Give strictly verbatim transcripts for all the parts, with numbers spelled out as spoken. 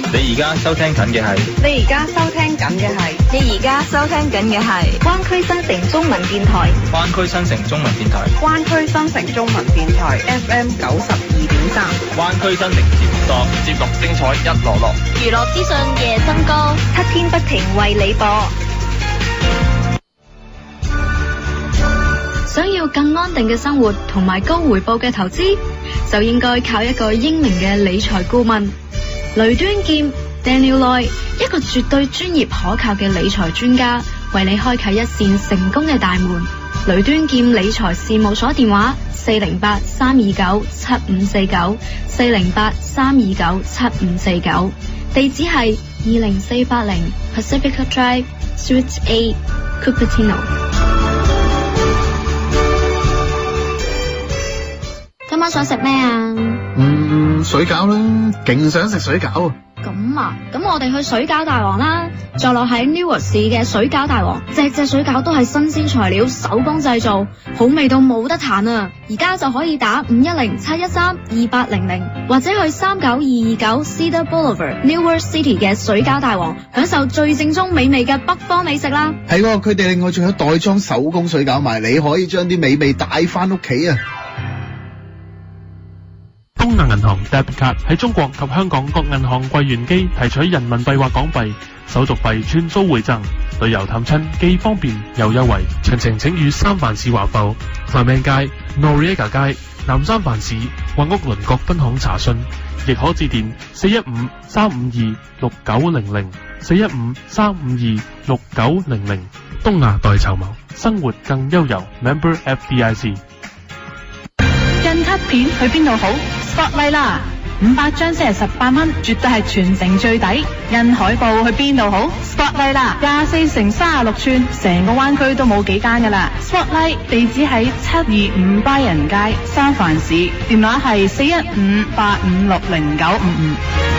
你而家收聽緊嘅係， 你而家收聽緊嘅係， 你而家收聽緊嘅係灣區新城中文電台， 灣區新城中文電台， 灣區新城中文電台 F M 九十二點三， 灣區新城節目多，節目精彩一籮籮， 娛樂資訊夜增高， 七天不停為你播。 想要更安定嘅生活同埋高回報嘅投資，就應該靠一個英明嘅理財顧問雷端劍 Daniel Loy， 一個絕對專業可靠嘅理財專家，為你開啟一扇成功嘅大門。雷端劍理財事務所電話：四零八三二九七五四九，四零八三二九七五四九，地址係二零四八零 Pacifica Drive Suite A Cupertino。今晚想食咩啊？ 嗯，水餃啦，勁想食水餃啊！ 咁啊，咁我哋去水餃大王啦，坐落喺 Newark 市嘅水餃大王，隻隻水餃都係新鮮材料，手工製造，好味到冇得彈啊！而家就可以打五一零七一三二八零零，或者去三九二二九 Cedar Boulevard Newark City 嘅水餃大王，享受最正宗美味嘅北方美食啦！ 係喎，佢哋另外仲有袋裝手工水餃賣，你可以將啲美味帶翻屋企啊！ 東亞銀行 Debit Card 喺中國及香港各銀行櫃員機提取人民幣或港幣，手續費全數回贈，旅遊探親既方便又優惠。詳情請與三藩市華埠、繁命街、Noriega 街、南三藩市或屋鄰各分行查詢，亦可致電四一五三五二六九零零 四一五三五二六九零零。東亞代籌謀，生活更悠遊。Member F D I C。 印卡片去邊度好 ？Spotlight 啦，五百張先係十八蚊，絕對係全城最抵。印海報去邊度好 ？Spotlight 啦，廿四乘三十六寸，成個灣區都冇幾間噶啦。Spotlight 地址喺七二五Byron街，三藩市，電話係四一五八五六零九五五。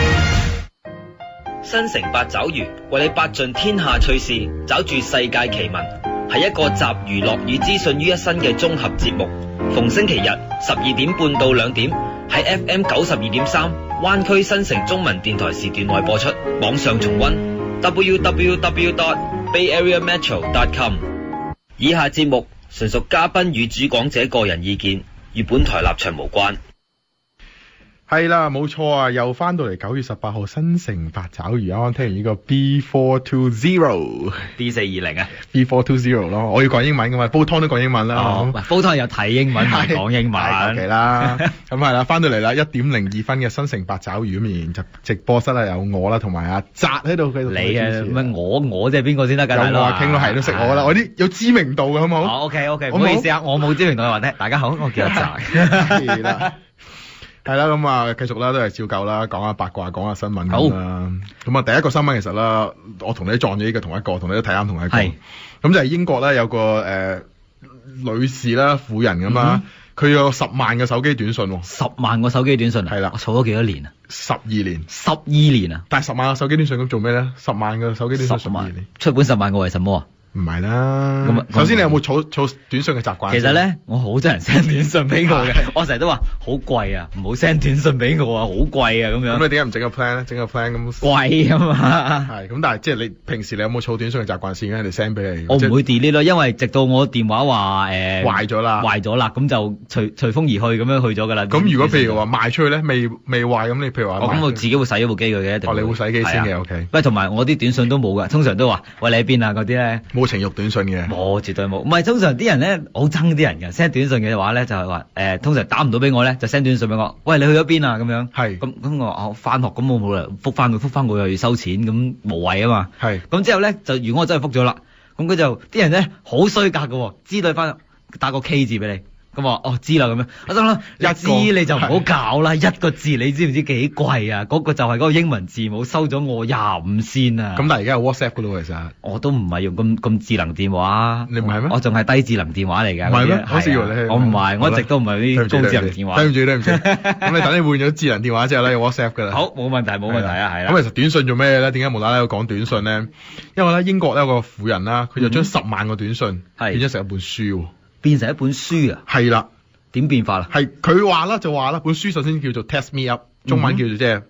新城八爪魚為你八盡天下趣事，找住世界奇聞，係一個集娛樂與資訊於一身嘅綜合節目。逢星期日十二點半到兩點喺 F M 九十二點三灣區新城中文電台時段內播出，網上重溫 w w w dot bay area metro dot com。 以下節目純屬嘉賓與主講者個人意見，與本台立場無關。 係啦，冇錯啊！又翻到嚟九月十八號新城八爪魚，啱啱聽完呢個 B 四二零 B 四二零啊 B 四二零咯，我要講英文噶嘛，煲湯都講英文啦。 哦，煲湯有睇英文，唔係講英文。 係啦，咁係啦，翻到嚟啦，一點零二分嘅新城八爪魚咁，然就直播室啦，有我啦，同埋阿澤喺度繼續。 你啊，乜我我即係邊個先得㗎？ 有我阿傾咯，係都識我啦，我啲有知名度嘅好冇？ 好 OK OK，唔好意思啊，我冇知名度嘅話咧，大家好，我叫阿澤。 係啦。係啦，咁啊，繼續啦，都係照舊啦，講下八卦，講下新聞咁啦。咁啊，第一個新聞其實啦，我同你撞咗呢個同一個，同你都睇啱同一個。係。咁就係英國咧有個誒、呃、女士啦，婦人咁啊，佢、嗯、有十萬個手機短信。 十萬個手機短信啊？係啦。我儲咗幾多年啊？ 十二年。十二年啊？ 但係十萬個手機短信咁做咩咧？十萬個手機短信十二年。 出本十萬個為什麼啊？ 唔係啦，咁首先你有冇儲儲短信嘅習慣？ 其實咧，我好多人 send 短信俾我嘅，我成日都話好貴啊，唔好 send 短信俾我啊，好貴啊咁樣。 咁你點解唔整個 plan 咧？整個 plan 咁貴啊嘛。係， 咁但係即係你平時你有冇儲短信嘅習慣先？人哋 send 俾你。 我唔會 delete 咯，因為直到我電話話誒壞咗啦， 壞咗啦，咁就隨隨風而去咁樣去咗㗎啦。 咁如果譬如話賣出去咧，未未壞咁，你譬如話， 咁我自己會洗咗部機佢嘅，一定。 哦，你會洗機先嘅 ，OK。 不過同埋我啲短信都冇㗎，通常都話喂，你喺邊啊嗰啲咧。 冇情慾短信嘅。 冇，絕對冇。唔係，通常啲人咧好憎啲人嘅 send 短信嘅話咧，就係話誒，通常打唔到俾我咧，就 send 短信俾我。喂，你去咗邊啊？咁樣。係。咁咁我我翻學，咁我冇理由覆翻佢，覆翻佢又要收錢，咁無謂啊嘛。係。咁之後咧，就如果我真係覆咗啦，咁佢就啲人咧好衰格嘅，知道翻打個 K 字俾你。咁我哦知啦咁樣，我心諗一知你就唔好搞啦，一個字你知唔知幾貴啊？嗰個就係嗰個英文字母收咗我廿五仙啊！ 咁但係而家有 WhatsApp 噶咯，其實我都唔係用咁咁智能電話， 你唔係咩？ 我仲係低智能電話嚟嘅。 唔係咩？我以為你我唔係，我一直都唔係啲高智能電話。 對唔住對唔住，咁你等你換咗智能電話之後咧，有 WhatsApp 噶啦。 好，冇問題冇問題啊，係啦。 咁其實短信做咩咧？點解無啦啦要講短信咧？因為咧英國咧有個婦人啦，佢就將十萬個短信變咗成一本書， 變成一本書啊？ 係啦。點變化啦？ 係佢話啦就話啦，本書首先叫做 Test Me Up， 中文叫做即係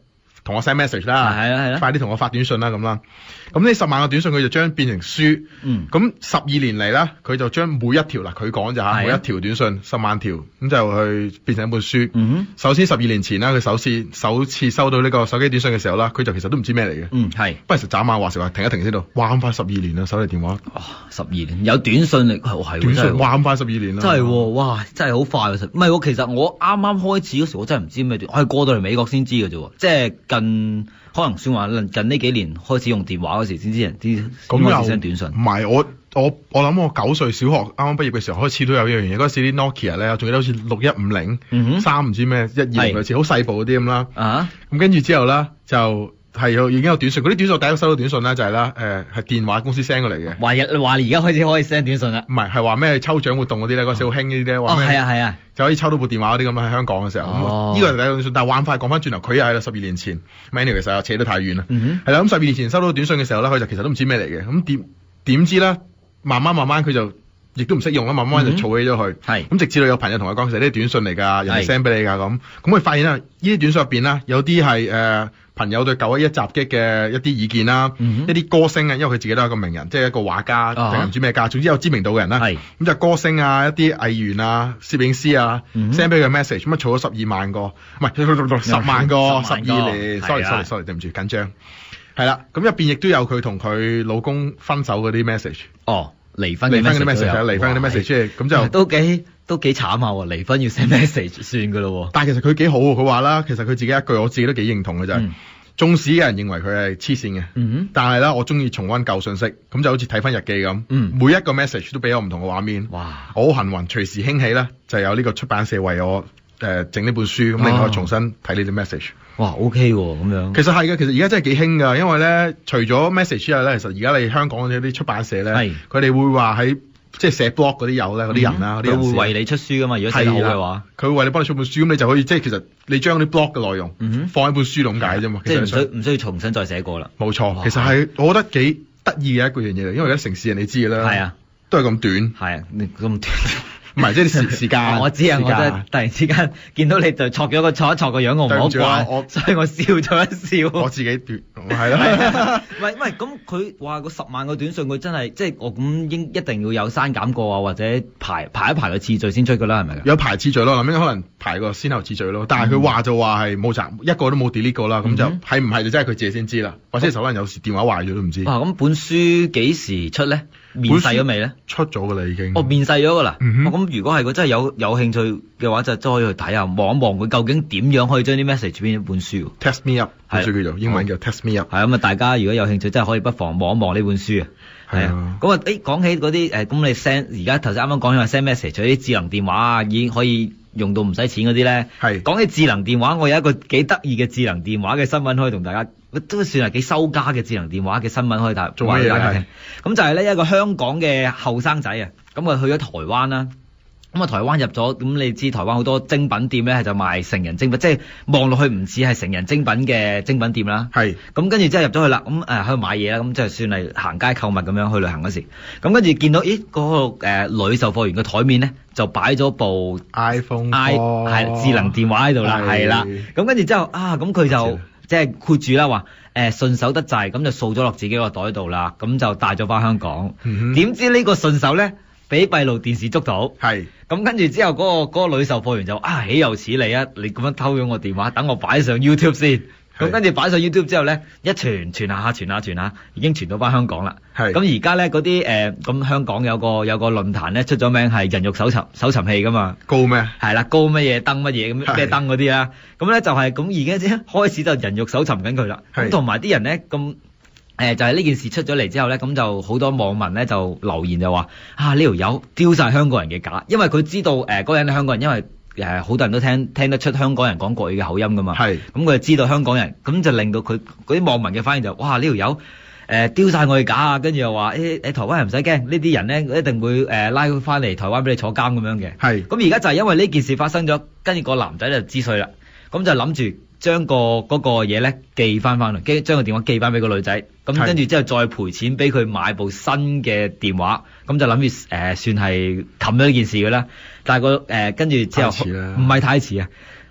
同我 send message 啦， 係啦係啦， 快啲同我發短信啦咁啦。咁呢十萬個短信佢就將變成書， 嗯， 咁十二年嚟啦，佢就將每一條嗱佢講就嚇，每一條短信十萬條，咁就去變成一本書。 嗯， 首先十二年前啦，佢首次首次收到呢個手機短信嘅時候啦，佢就其實都唔知咩嚟嘅。 嗯，係。不過實眨眼話時話停一停先到，哇咁快十二年啦，手提電話。 哇，十二年有短信嚟，係、哦、 短信哇咁快十二年啦。 真係喎，哇，真係好快喎！唔係喎，其實我啱啱開始嗰時，我真係唔知咩短，我係過到嚟美國先知嘅啫喎，即係近。可能算話近呢幾年開始用電話嗰時先知人啲咁開始 send 短信。 唔係我我我諗我九歲小學啱啱畢業嘅時候開始都有呢樣嘢。嗰時啲 Nokia 咧，仲記得好似六一五零三唔知咩一二零類似好細部嗰啲咁啦。啊，咁跟住之後咧就係有已經有短信。嗰啲短信我第一個收到短信咧就係啦誒係電話公司 send 過嚟嘅。 話日話你而家開始可以 send 短信啦。 唔係係話咩抽獎活動嗰啲咧，嗰時好興呢啲咧。哦係啊係啊，就可以抽到部電話嗰啲咁喺香港嘅時候。哦，呢個係第一個短信。但係玩快講翻轉頭，佢又係啦十二年前。Anyway 其實扯得太遠啦。嗯哼。係啦，咁十二年前收到短信嘅時候咧，佢就其實都唔知咩嚟嘅。咁點點知咧？慢慢慢慢佢就亦都唔識用啦，慢慢就儲起咗佢。係、嗯。咁直至到有朋友同佢講，其實呢啲短信嚟㗎，人哋 send 俾你㗎咁。咁佢發現啦，呢啲短信入邊啦，有啲係誒朋友對九一一襲擊嘅一啲意見啦，嗯、一啲歌星啊，因為佢自己都係一個名人，即係一個畫家定係唔知咩家，總之有知名度嘅人啦。係。咁就歌星啊，一啲藝員啊、攝影師啊 send 俾佢 message，咁啊儲咗十二萬個，唔係十萬個，十二年。sorry sorry sorry，對唔住，緊張。係啦，咁入邊亦都有佢同佢老公分手嗰啲 message。哦，離婚離婚嗰啲 message，離婚嗰啲 message，咁就都幾都幾慘下喎，離婚要 send message 算噶咯。但係其實佢幾好，佢話啦，其實佢自己一句，我自己都幾認同嘅就係、是，縱使有人認為佢係黐線嘅，嗯、但係咧我中意重溫舊信息，咁就好似睇翻日記咁，嗯、每一個 message 都俾我唔同嘅畫面。哇！我好幸運，隨時興起咧，就有呢個出版社為我誒整呢本書，咁令我重新睇呢啲 message。哇 ，OK 喎，咁樣。其實係嘅，其實而家真係幾興㗎，因為咧，除咗 message 之外咧，其實而家你香港嗰啲出版社咧，佢哋會話喺即係寫 blog 嗰啲友咧，嗰啲人啦，嗰啲人會為你出書㗎嘛，如果寫得好嘅話，佢會為你幫你出本書，咁你就可以即係其實你將啲 blog 嘅內容放喺本書度咁解啫嘛，即係唔需唔需要重新再寫過啦。冇錯，其實係我覺得幾得意嘅一個樣嘢嚟，因為而家城市人你知㗎啦，係啊，都係咁短，係啊，咁短。唔係，即係啲時時間。我知啊，我真係突然之間見到你就錯咗個錯一錯個樣，我唔好怪，所以我笑咗一笑。我自己短，係啦。唔係唔係，咁佢話個十萬個短信，佢真係即係我咁應一定要有刪減過啊，或者排排一排個次序先出㗎啦，係咪？有排次序咯，咁應該可能排個先後次序咯。但係佢話就話係冇責，一個都冇 delete 過啦。咁就係唔係就真係佢自己先知啦，或者可能有時電話壞咗都唔知。哇！咁本書幾時出咧？面世咗未咧？出咗噶啦，已經。哦，面世咗噶啦。嗯哼。咁如果係佢真係有有興趣嘅話，就真可以去睇下，望一望佢究竟點樣可以將啲 message 變一本書。Test me up，本書叫做英文叫 Test me up。係咁啊，大家如果有興趣，真係可以不妨望一望呢本書啊。係啊。咁啊，誒講起嗰啲誒，咁你 send 而家頭先啱啱講起話 send message，除咗啲智能電話啊，已經可以用到唔使錢嗰啲咧。係。講起智能電話，我有一個幾得意嘅智能電話嘅新聞可以同大家。都算係幾收家嘅智能電話嘅新聞可以睇，話俾大家聽。咁就係咧一個香港嘅後生仔啊，咁啊去咗台灣啦。咁啊台灣入咗，咁你知台灣好多精品店咧，就賣成人精品，即係望落去唔似係成人精品嘅精品店啦。係。咁跟住之後入咗去啦，咁誒喺度買嘢啦，咁就算係行街購物咁樣去旅行嗰時，咁跟住見到，咦嗰、嗰個、呃、女售貨員嘅台面咧就擺咗部 iPhone，係智能電話喺度啦，係啦。咁跟住之後啊，咁佢就。即係括住啦，話誒順手得滯，咁就掃咗落自己個袋度啦，咁就帶咗翻香港。點、嗯、知呢個順手咧，俾閉路電視捉到。係。咁跟住之後，嗰、嗰個嗰個女售貨員就啊，豈有此理啊！你咁樣偷咗我電話，等我擺上 YouTube 先。咁跟住擺上 YouTube 之後咧，一傳傳下傳下傳下，已經傳到翻香港啦。係。咁而家咧嗰啲誒，咁、呃、香港有個有個論壇咧出咗名係人肉搜尋搜尋器噶嘛。高咩？係啦，高乜嘢燈乜嘢咁咩燈嗰啲啦。咁咧就係咁而家先開始就人肉搜尋緊佢啦。咁同埋啲人咧咁誒，就係、是、呢件事出咗嚟之後咧，咁就好多網民咧就留言就話啊，呢條友丟晒香港人嘅架，因為佢知道誒嗰、呃那個人係香港人，因為。誒好多人都聽聽得出香港人講國語嘅口音噶嘛，係咁佢就知道香港人，咁就令到佢嗰啲網民嘅反應就哇呢條友誒丟晒我哋架啊，跟住又話誒誒台灣人唔使驚，呢啲人咧一定會誒、呃、拉佢翻嚟台灣俾你坐監咁樣嘅，係咁而家就係因為呢件事發生咗，跟住個男仔就知衰啦，咁就諗住將個嗰個嘢咧寄翻翻嚟，跟將個電話寄翻俾個女仔，咁跟住之後再賠錢俾佢買部新嘅電話，咁就諗住誒算係冚咗呢件事嘅啦。但係個誒跟住之後唔係太遲啊，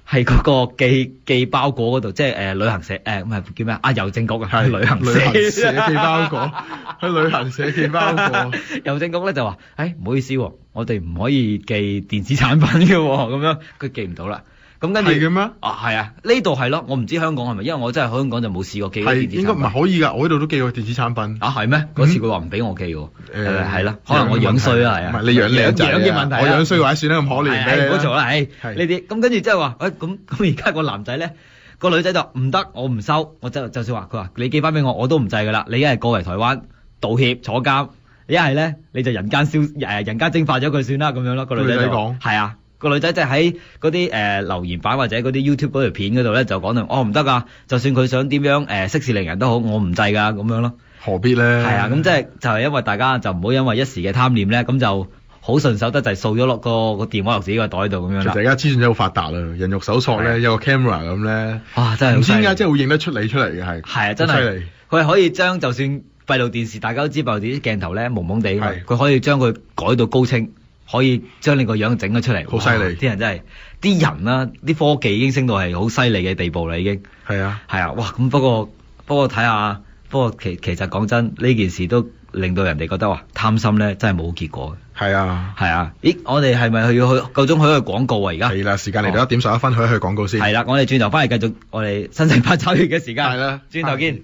係嗰個寄寄包裹嗰度，即係誒、呃、旅行社誒唔係叫咩啊？郵政局啊， 係旅行社旅行社寄包裹，去旅行社寄包裹。 郵政局咧就話：，誒、哎、唔好意思、啊，我哋唔可以寄電子產品嘅喎、啊，咁樣佢寄唔到啦。咁跟住係嘅咩？ 啊係啊，呢度係咯，我唔知香港係咪，因為我真係香港就冇試過寄過電子產品。 係應該唔係可以㗎，我呢度都寄過電子產品。 啊係咩？嗰次佢話唔俾我寄喎。誒係啦，可能我樣衰啊，係啊。 唔係你樣靚仔樣嘅問題。 我樣衰嘅話算啦，咁可憐嘅。 唔好做啦，誒呢啲。咁跟住即係話，誒咁咁而家個男仔咧，個女仔就唔得，我唔收，我就就算話佢話你寄翻俾我，我都唔制㗎啦。你一係過嚟台灣道歉坐監，一係咧你就人間消誒人間蒸發咗佢算啦，咁樣咯。個女仔就講係啊。個女仔即係喺嗰啲誒留言板或者嗰啲 YouTube 嗰條片嗰度咧，就講到哦唔得噶，就算佢想點樣誒息事寧人都好，我唔制噶咁樣咯。 何必咧？ 係啊，咁即係就係因為大家就唔好因為一時嘅貪念咧，咁就好順手得滯掃咗落個個電話落自己個袋度咁樣啦。 其實而家資訊真係好發達啦，人肉搜索咧有個 camera 咁咧， 哇真係唔知點解真係會認得出你出嚟嘅係。 係啊，真係佢係可以將就算閉路電視，大家都知閉路電視鏡頭咧蒙蒙地，佢可以將佢改到高清。可以將你個樣整咗出嚟， 好犀利！ 啲人真係，啲人啦、啊，啲科技已經升到係好犀利嘅地步啦，已經。 係啊， 係啊，哇！咁不過不過睇下，不過其其實講真，呢件事都令到人哋覺得話貪心咧，真係冇結果嘅。 係啊， 係啊，咦？我哋係咪去要去夠鐘去去廣告啊？而家係啦，時間嚟到一點十一分，去一去廣告先。 係啦，我哋轉頭翻嚟繼續我哋新城八爪魚嘅時間。係啦，轉頭見。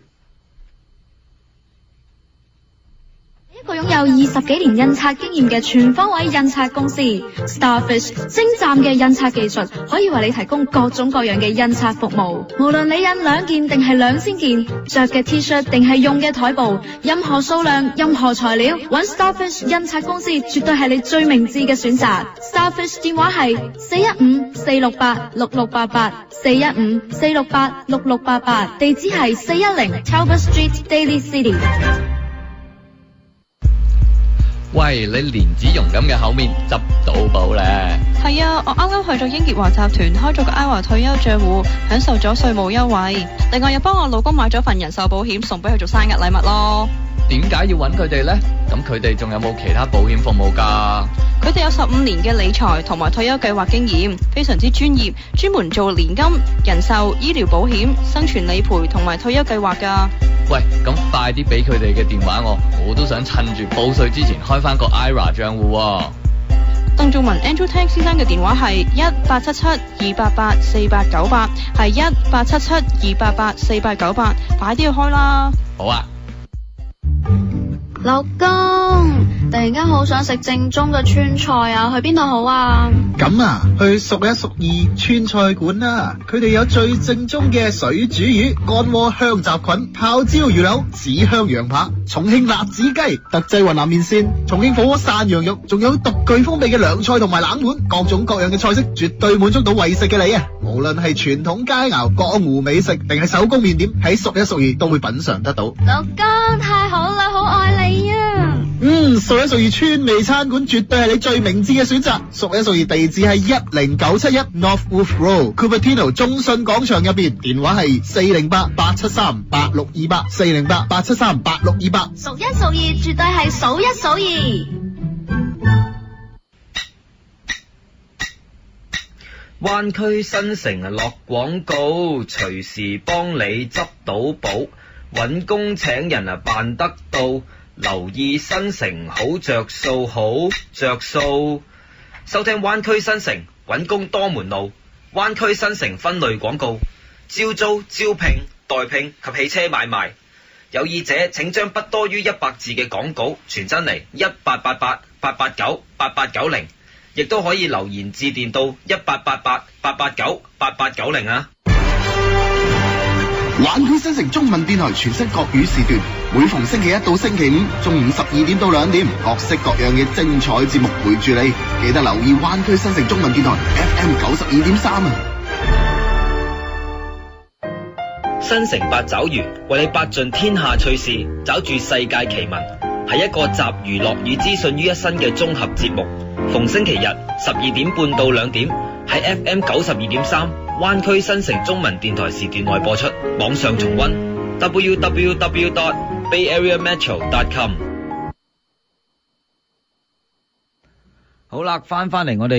一個擁有二十幾年印刷經驗嘅全方位印刷公司 Starfish 精湛嘅印刷技術，可以為你提供各種各樣嘅印刷服務。無論你印兩件定係兩千件，着嘅 T 恤定係用嘅台布，任何數量、任何材料，揾 Starfish 印刷公司絕對係你最明智嘅選擇。Starfish 電話係四一五四六八六六八八，四一五四六八六六八八，地址係四一零 Talbot Street Daly City。 喂，你蓮子蓉咁嘅口面執到寶咧？ 係啊，我啱啱去咗英傑華集團開咗個 I R A 退休賬戶，享受咗稅務優惠。另外又幫我老公買咗份人壽保險，送俾佢做生日禮物咯。 點解要揾佢哋呢？咁佢哋仲有冇其他保險服務㗎？ 佢哋有十五年嘅理財同埋退休計劃經驗，非常之專業，專門做年金、人壽、醫療保險、生存理賠同埋退休計劃㗎。 喂，咁快啲俾佢哋嘅電話我，我都想趁住報稅之前開翻個 I R A 賬戶喎。 鄧仲文 Andrew Tang 先生嘅電話係一八七七二八八四八九八，係一八七七二八八四八九八，快啲去開啦。 好啊。 老公，突然間好想食正宗嘅川菜啊，去邊度好啊？ 咁啊，去熟一熟二川菜館啦，佢哋有最正宗嘅水煮魚、乾鍋香雜菌、泡椒魚柳、紫香羊扒、重慶辣子雞、特製雲南麵線、重慶火鍋涮羊肉，仲有獨具風味嘅涼菜同埋冷盤，各種各樣嘅菜式，絕對滿足到為食嘅你啊！無論係傳統佳肴、江湖美食，定係手工麵點，喺熟一熟二都會品嘗得到。 老公，太好啦，好愛你啊！ 嗯，熟一熟二川味餐館絕對係你最明智嘅選擇。熟一熟二地址係一零九七一 North Wolf Road，Cupertino 中信廣場入邊，電話係四零八八七三八六二八，四零八八七三八六二八。 熟一熟二絕對係數一數二。 灣區新城啊落廣告，隨時幫你執到寶，搵工請人啊辦得到，留意新城好着數，好着數。收聽灣區新城搵工多門路，灣區新城分類廣告，招租、招聘、代聘及汽車買賣。有意者請將不多於一百字嘅廣告傳真嚟一八八八八八九八八九零。亦都可以留言致電到一八八八八八九八八九零啊！ 灣區新城中文電台全新國語時段，每逢星期一到星期五中午十二點到兩點，各式各樣嘅精彩節目陪住你，記得留意灣區新城中文電台 F M 九十二點三啊！ 新城八爪魚為你八盡天下趣事，找住世界奇聞，係一個集娛樂與資訊於一身嘅綜合節目。逢星期日十二點半到兩點喺 F M 九十二點三灣區新城中文電台時段內播出，網上重溫 w w w dot bay area metro dot com。 好啦，翻翻嚟我哋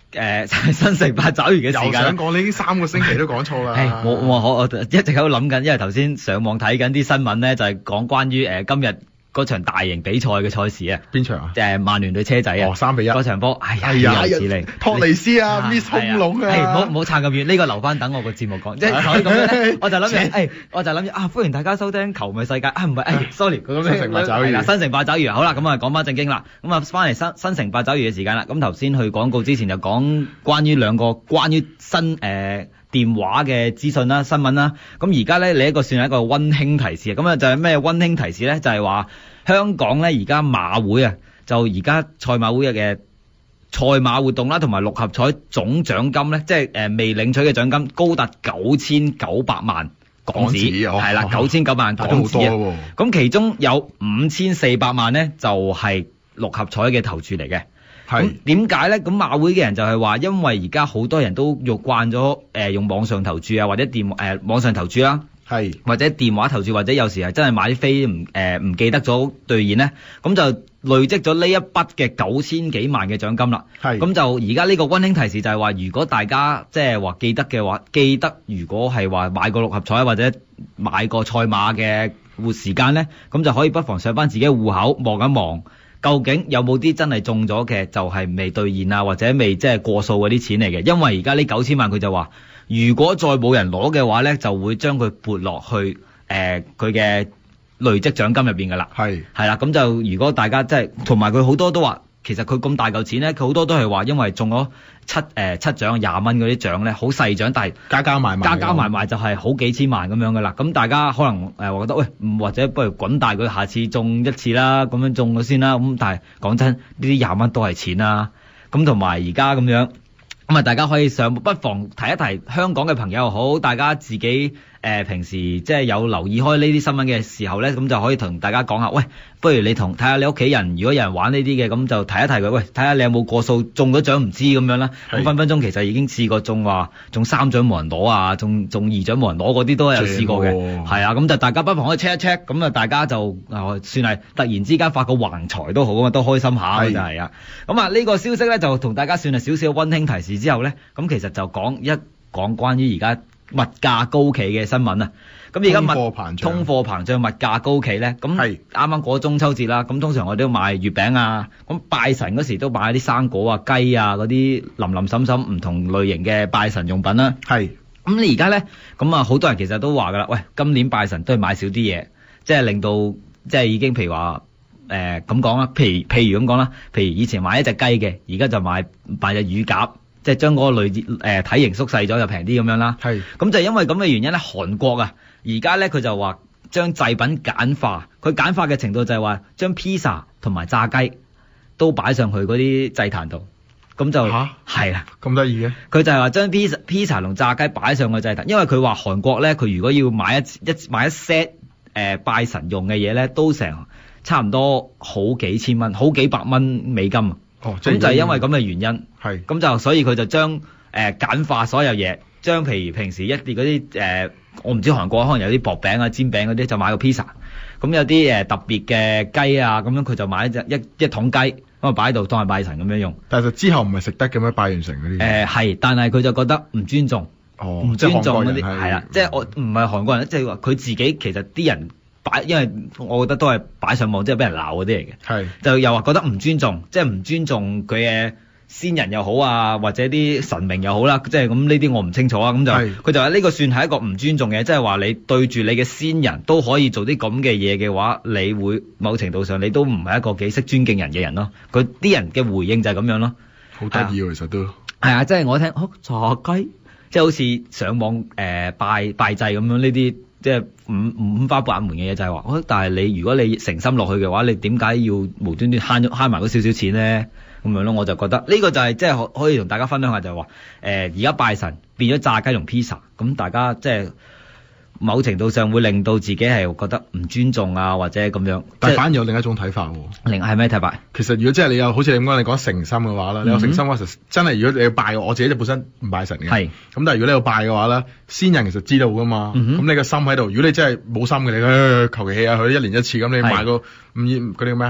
誒新城八爪魚嘅時間。 又想講呢三個星期都講錯啦。 係我我我我一直喺度諗緊，因為頭先上網睇緊啲新聞咧，就係講關於誒今日嗰場大型比賽嘅賽事啊。 邊場啊？ 誒曼聯對車仔啊。 哦，三比一。 嗰場波，哎呀， 又指令托尼斯啊 ，Miss 空籠啊。 係，唔好唔好撐咁遠，呢個留翻等我個節目講。即係咁樣咧，我就諗住，誒，我就諗住啊，歡迎大家收聽球迷世界啊，唔係，誒，sorry，咁樣。新城八爪魚。新城八爪魚，好啦，咁啊講翻正經啦，咁啊翻嚟新新城八爪魚嘅時間啦。咁頭先去廣告之前就講關於兩個關於新誒電話嘅資訊啦、新聞啦。咁而家咧，你一個算係一個溫馨提示啊。咁啊就係咩溫馨提示咧？就係話香港咧而家馬會啊，就而家賽馬會嘅賽馬活動啦，同埋六合彩總獎金咧，即係誒未領取嘅獎金高達九千九百萬港紙，係啦，九千九百萬港紙啊。咁其中有五千四百萬咧，就係六合彩嘅投注嚟嘅。咁點解咧？咁馬會嘅人就係話，因為而家好多人都用慣咗誒用網上投注啊，或者電誒、呃、網上投注啦，係或者電話投注，或者有時係真係買啲飛唔誒唔記得咗兌現咧，咁就累積咗呢一筆嘅九千幾萬嘅獎金啦。係咁就而家呢個溫馨提示就係話，如果大家即係話記得嘅話，記得如果係話買過六合彩或者買過賽馬嘅活時間咧，咁就可以不妨上翻自己嘅戶口望一望。究竟有冇啲真係中咗嘅，就係未兌現啊，或者未即係過數嗰啲錢嚟嘅？因為而家呢九千萬佢就話，如果再冇人攞嘅話咧，就會將佢撥落去誒佢嘅累積獎金入邊噶啦。係係啦，咁就如果大家即係同埋佢好多都話，其實佢咁大嚿錢咧，佢好多都係話因為中咗七誒、呃、七獎廿蚊嗰啲獎咧，好細獎，但係加加埋埋加加埋埋就係好幾千萬咁樣噶啦。咁大家可能誒、呃、覺得喂，或者不如滾大佢，下次中一次啦，咁樣中咗先啦。咁但係講真，呢啲廿蚊都係錢啦。咁同埋而家咁樣，咁啊大家可以上不妨提一提香港嘅朋友又好，大家自己。誒、呃、平時即係有留意開呢啲新聞嘅時候咧，咁就可以同大家講下，喂，不如你同睇下你屋企人，如果有人玩呢啲嘅，咁就提一提佢，喂，睇下你有冇過數中咗獎唔知咁樣啦。咁分分鐘其實已經試過中話中三獎冇人攞啊，中中二獎冇人攞嗰啲都有試過嘅。係啊，咁就大家不妨可以 check 一 check，咁啊大家就啊、呃、算係突然之間發個橫財都好啊嘛，都開心下就係啊。咁啊呢個消息咧就同大家算係少少溫馨提示之後咧，咁其實就講一講關於而家物價高企嘅新聞啊，咁而家物通貨膨脹、物價高企咧，咁啱啱過中秋節啦，咁通常我哋都買月餅啊，咁拜神嗰時都買啲生果啊、雞啊嗰啲林林沈沈唔同類型嘅拜神用品啦。係，咁你而家咧，咁啊好多人其實都話噶啦，喂，今年拜神都係買少啲嘢，即係令到即係已經譬如話誒咁講啦，譬如譬如咁講啦，譬如以前買一隻雞嘅，而家就買買隻乳鴿。即係將嗰個類誒、呃、體型縮細咗，就平啲咁樣啦。係，咁就係因為咁嘅原因咧，韓國啊，而家咧佢就話將製品簡化，佢簡化嘅程度就係話將披薩同埋炸雞都擺上去嗰啲祭壇度，咁就嚇係啦，咁得意嘅。佢就係話將披薩披薩同炸雞擺上去祭壇，因為佢話韓國咧，佢如果要買一一買一 set 誒、呃、拜神用嘅嘢咧，都成差唔多好幾千蚊，好幾百蚊美金啊。哦，咁就係因為咁嘅原因，係咁就所以佢就將誒、呃、簡化所有嘢，將譬如平時一啲嗰啲誒，我唔知韓國可能有啲薄餅啊、煎餅嗰啲，就買個 pizza。咁有啲誒、呃、特別嘅雞啊，咁樣佢就買一隻一一桶雞，咁啊擺喺度當係拜神咁樣用。但係之後唔係食得嘅咩？拜完成嗰啲誒係，但係佢就覺得唔尊重，哦，唔尊重嗰啲係啦，即係我唔係韓國人，即係話佢自己其實啲人。擺，因為我覺得都係擺上網，即係俾人鬧嗰啲嚟嘅。係就又話覺得唔尊重，即係唔尊重佢嘅先人又好啊，或者啲神明又好啦，即係咁呢啲我唔清楚啊。咁就佢就話呢個算係一個唔尊重嘅，即係話你對住你嘅先人都可以做啲咁嘅嘢嘅話，你會某程度上你都唔係一個幾識尊敬人嘅人咯。佢啲人嘅回應就係咁樣咯。好得意喎，其實都係啊，即係我聽，哦，炸雞，即係好似上網誒、呃、拜拜祭咁樣呢啲。即係五五花八門嘅嘢就係話，但係你如果你誠心落去嘅話，你點解要無端端慳慳埋嗰少少錢咧？咁樣咯，我就覺得呢個就係即係可可以同大家分享下，就係話誒而家拜神變咗炸雞同披薩，咁大家即係某程度上會令到自己係覺得唔尊重啊，或者咁樣。但係反而有另一種睇法喎。另係咩睇法？其實如果即係你有好似你咁講，你講誠心嘅話啦，你有誠心嘅話，實真係如果你要拜，我自己就本身唔拜神嘅。係。咁但係如果你要拜嘅話咧，先人其實知道噶嘛。咁、嗯、你個心喺度，如果你真係冇心嘅，你求其氣下佢一年一次咁，你買個五二嗰啲咩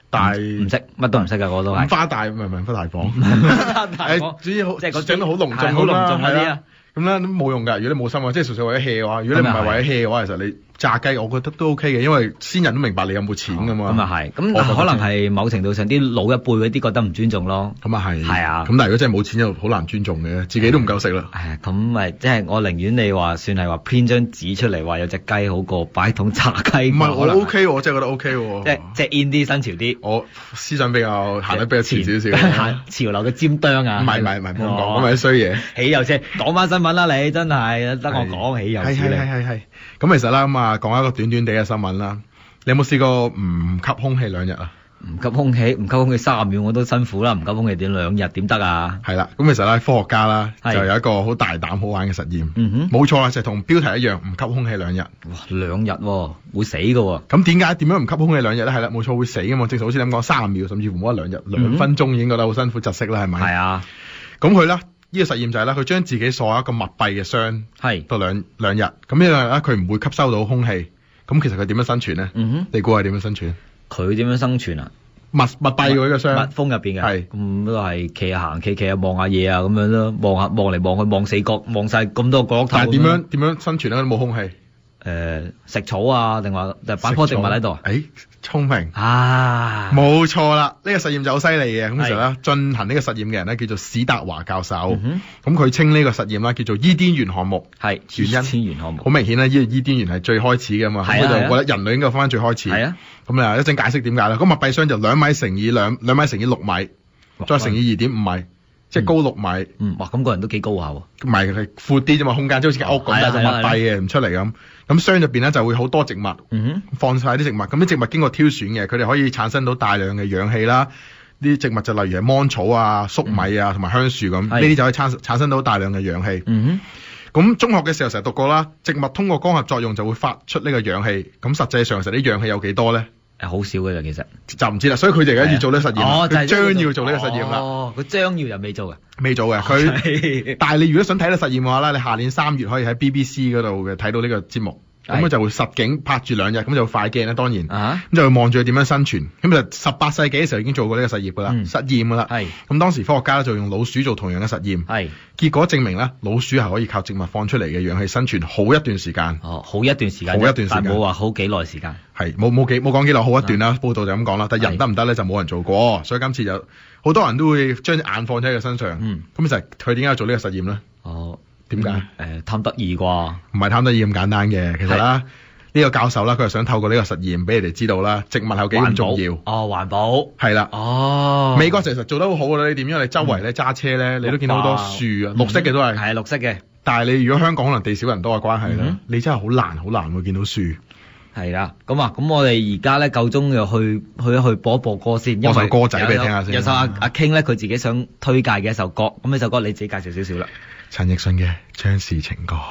大唔識，乜都唔識㗎，我都係。 五花大唔係唔係五花大綁， 五花大綁， 主要好即係嗰整得好隆重好隆重嗰啲啊。 咁咧都冇用㗎，如果你冇心啊，即係純粹為咗 hea 嘅話，如果你唔係為咗 hea 嘅話，其實你炸雞，我覺得都 OK 嘅，因為先人都明白你有冇錢㗎嘛。 咁啊係，咁可能係某程度上啲老一輩嗰啲覺得唔尊重咯。 咁啊係， 係啊。 咁但係如果真係冇錢就好難尊重嘅，自己都唔夠食啦。 係咁咪即係我寧願你話算係話編張紙出嚟話有隻雞好過擺桶炸雞。 唔係我 OK 喎，我真係覺得 OK 喎。 即係即係 in 啲新潮啲。 我思想比較行得比較前少少。 行潮流嘅尖端啊！ 唔係唔係唔係，唔好講，咁係衰嘢。 起又車，講翻新聞啦，你真係得我講起又似你。 係係係係。咁其實啦，咁啊講一個短短地嘅新聞啦。你有冇試過唔吸空氣兩日啊？ 唔吸空氣，唔吸空氣三十秒我都辛苦啦，唔吸空氣點兩日點得啊？ 係啦，咁其實咧科學家啦就有一個好大膽好玩嘅實驗。 嗯哼， 冇錯啦，就同標題一樣，唔吸空氣兩日。 哇，兩日喎，會死㗎喎。 咁點解點樣唔吸空氣兩日咧？係啦，冇錯會死㗎嘛。正常好似你咁講，三十秒甚至乎冇一兩日，兩分鐘已經覺得好辛苦窒息啦，係咪？ 係啊。 咁佢咧呢個實驗就係咧，佢將自己鎖一個密閉嘅箱，係到兩兩日。咁呢兩日咧，佢唔會吸收到空氣。咁其實佢點樣生存咧？ 嗯哼， 你估係點樣生存？ 佢點樣生存啊？ 密密閉嗰個箱， 密封入邊嘅， 係咁都係企下行企企下望下嘢啊咁樣咯，望下望嚟望去望四角，望晒咁多角落頭。 但係點樣點樣生存咧？都冇空氣。 誒，食草啊，定話就擺棵植物喺度？ 誒，聰明啊！ 冇錯啦，呢個實驗就好犀利嘅。咁其實咧，進行呢個實驗嘅人咧叫做史達華教授。咁佢稱呢個實驗啦叫做伊甸園項目。 係原因。 伊甸園項目。 好明顯咧，呢個伊甸園係最開始嘅嘛。咁佢就覺得人類應該翻翻最開始。係啊。咁啊，一陣解釋點解啦。咁密閉箱就兩米乘以兩兩米乘以六米，再乘以二點五米。即係高六米， 嗯，哇，咁個人都幾高下喎。 唔係，係闊啲啫嘛，空間即好似間屋咁，但係就密閉嘅，唔出嚟咁。咁箱入邊咧就會好多植物，嗯哼，放晒啲植物。咁啲植物經過挑選嘅，佢哋可以產生到大量嘅氧氣啦。啲植物就例如係芒草啊、粟米啊同埋香樹咁，呢啲就可以產產生到大量嘅氧氣。嗯哼，咁中學嘅時候成日讀過啦，植物通過光合作用就會發出呢個氧氣。咁實際上其實啲氧氣有幾多咧？誒，好少嘅咋，其實就唔知啦，所以佢哋而家要做呢個實驗，佢將要做呢個實驗啦。 哦，佢將要又未做嘅， 未做嘅。佢，但係你如果想睇呢個實驗嘅話咧，你下年三月可以喺 B B C 嗰度嘅睇到呢個節目。咁佢就會實景拍住兩日，咁就快鏡啦，當然，咁就會望住佢點樣生存。咁就十八世紀嘅時候已經做過呢個實驗噶啦，實驗噶啦。係。咁當時科學家咧就用老鼠做同樣嘅實驗。係。結果證明咧，老鼠係可以靠植物放出嚟嘅氧氣生存好一段時間。 哦，好一段時間。 好一段時間。 但冇話好幾耐時間。 係，冇冇幾冇講幾耐，好一段啦。報道就咁講啦。但人得唔得咧就冇人做過，所以今次就好多人都會將隻眼放喺佢身上。嗯。咁其實佢點解要做呢個實驗咧？ 哦。 點解？ 誒，貪得意啩？ 唔係貪得意咁簡單嘅，其實啦。呢個教授啦，佢係想透過呢個實驗俾你哋知道啦，植物係有幾咁重要。 哦，環保係啦。 哦， 美國其實做得好好㗎啦，你點樣？你周圍咧揸車咧，你都見到好多樹啊，綠色嘅都係。 係綠色嘅。 但係你如果香港可能地少人多嘅關係咧，你真係好難好難會見到樹。 係啦，咁啊，咁我哋而家咧夠鐘就去去一去播一播歌先， 播首歌仔俾你聽下先。 有首阿阿 King 咧，佢自己想推介嘅一首歌，咁呢首歌你自己介紹少少啦。 陳奕迅嘅《將是情歌》。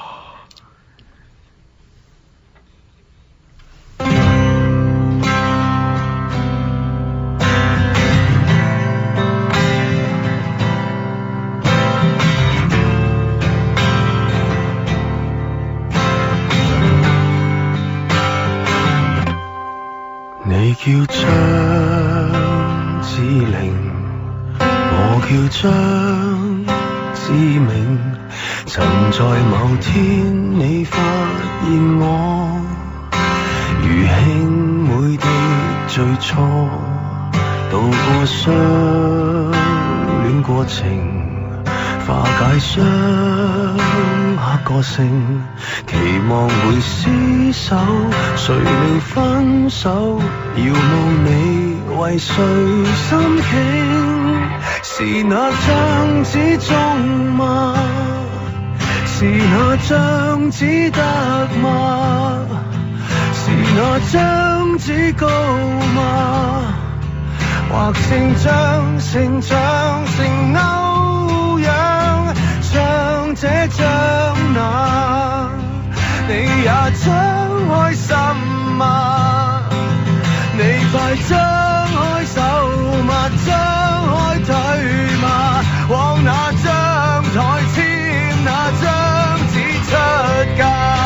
你叫張志玲，我叫張志明。曾在某天你發現我，如兄妹的最初，渡過相戀過程，化解相克個性，期望會廝守，誰料分手，遙望你為誰心傾，是那張紙中嗎？是那張紙得嗎？是那張紙高嗎？或成長成長成歐陽，像這張那，你也將開心嗎？你快張開手嗎？張開腿嗎？往那張台簽那張紙出街。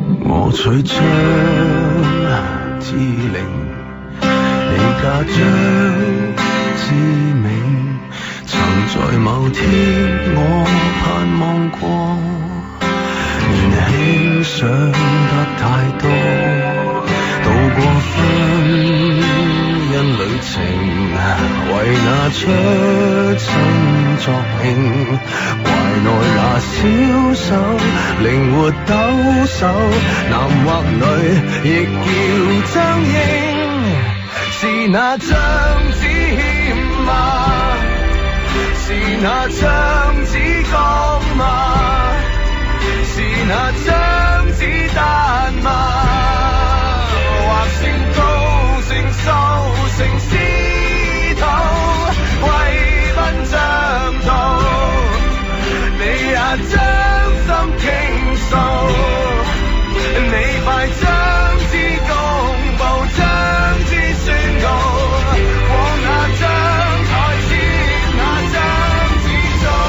我取張之靈，你家張之名，曾在某天我盼望過，年輕想得太多，渡過婚姻旅程，為那出親作興，懷內那小手靈活抖擻，男或女亦叫張英，是那張子欠嗎？是那張子講嗎？是那張子彈嗎？或成高成數成師徒，為奔將途，你也將心傾訴，你快將之公佈，將之宣告，往那張台前那張之中。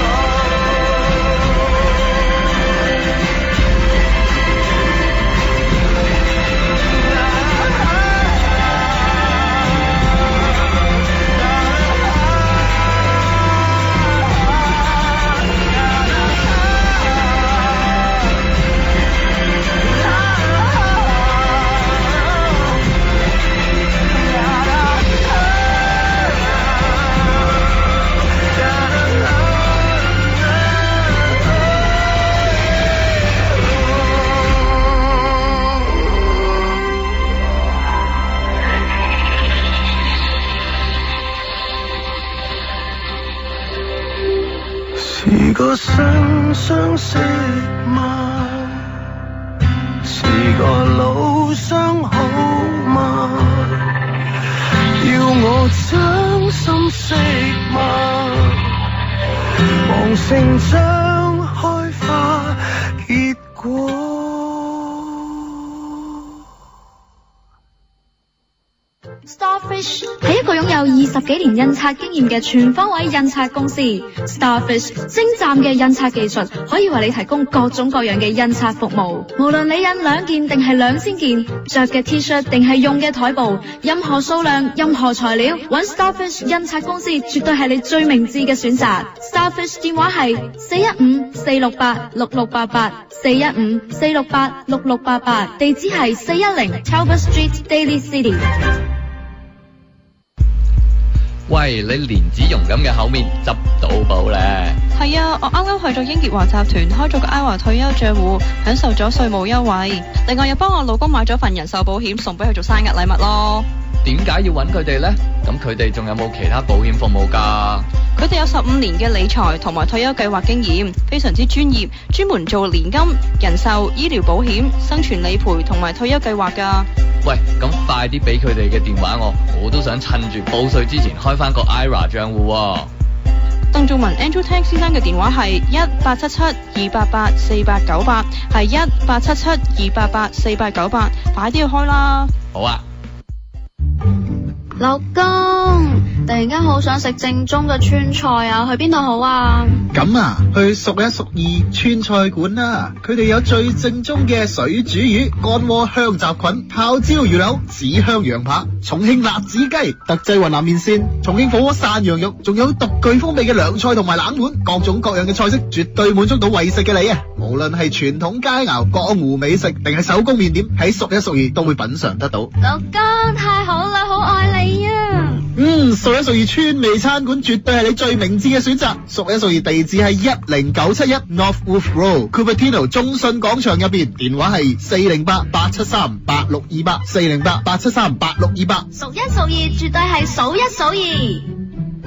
是個新相識嗎？是個老相好嗎？要我將心識嗎？望成長開花結果。 Starfish 係一個擁有二十幾年印刷經驗嘅全方位印刷公司。Starfish 精湛嘅印刷技術可以為你提供各種各樣嘅印刷服務。無論你印兩件定係兩千件，着嘅 T-shirt 定係用嘅台布，任何數量、任何材料，揾 Starfish 印刷公司絕對係你最明智嘅選擇。Starfish 電話係四一五四六八六六八八，四一五四六八六六八八，地址係四一零 Talbot Street Daly City。 喂，你蓮子蓉咁嘅口面執到寶咧？ 係啊，我啱啱去咗英傑華集團開咗個 I 華退休賬戶，享受咗稅務優惠。另外又幫我老公買咗份人壽保險送俾佢做生日禮物咯。 點解要揾佢哋呢？咁佢哋仲有冇其他保險服務㗎？ 佢哋有十五年嘅理財同埋退休計劃經驗，非常之專業，專門做年金、人壽、醫療保險、生存理賠同埋退休計劃㗎。 喂，咁快啲俾佢哋嘅電話我，我都想趁住報稅之前開翻個 I R A 賬戶喎。 鄧仲文 Andrew Tang 先生嘅電話係一八七七二八八四八九八，係一八七七二八八四八九八，快啲去開啦。 好啊。 老公，突然間好想食正宗嘅川菜啊，去邊度好啊？ 咁啊，去熟一熟二川菜館啦，佢哋有最正宗嘅水煮魚、乾鍋香雜菌、泡椒魚柳、紫香羊扒、重慶辣子雞、特製雲南麵線、重慶火鍋涮羊肉，仲有獨具風味嘅涼菜同埋冷盤，各種各樣嘅菜式，絕對滿足到為食嘅你啊！無論係傳統佳肴、江湖美食，定係手工麵點，喺熟一熟二都會品嘗得到。 老公，太好啦，好愛你啊！ 嗯，熟一熟二川味餐館絕對係你最明智嘅選擇。熟一熟二地址係一零九七一 North Wolf Road，Cupertino 中信廣場入邊，電話係四零八八七三八六二八，四零八八七三八六二八。 熟一熟二絕對係數一數二。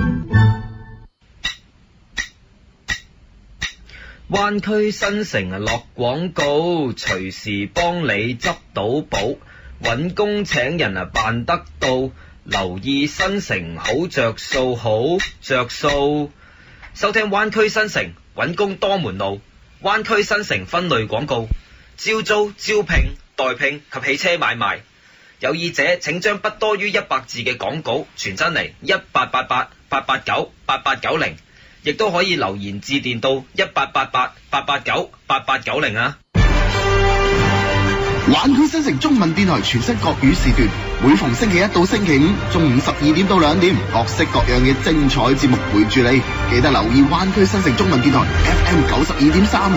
灣區新城啊，落廣告，隨時幫你執到寶，搵工請人啊辦得到，留意新城好着數，好着數。收聽灣區新城，搵工多門路。灣區新城分類廣告，招租、招聘、代聘及汽車買賣。有意者請將不多於一百字嘅廣告傳真嚟一八八八八八九八八九零。亦都可以留言致電到一八八八八八九八八九零啊！ 灣區新城中文電台全新國語時段，每逢星期一到星期五中午十二點到兩點，各式各樣嘅精彩節目陪住你，記得留意灣區新城中文電台 F M 九十二點三。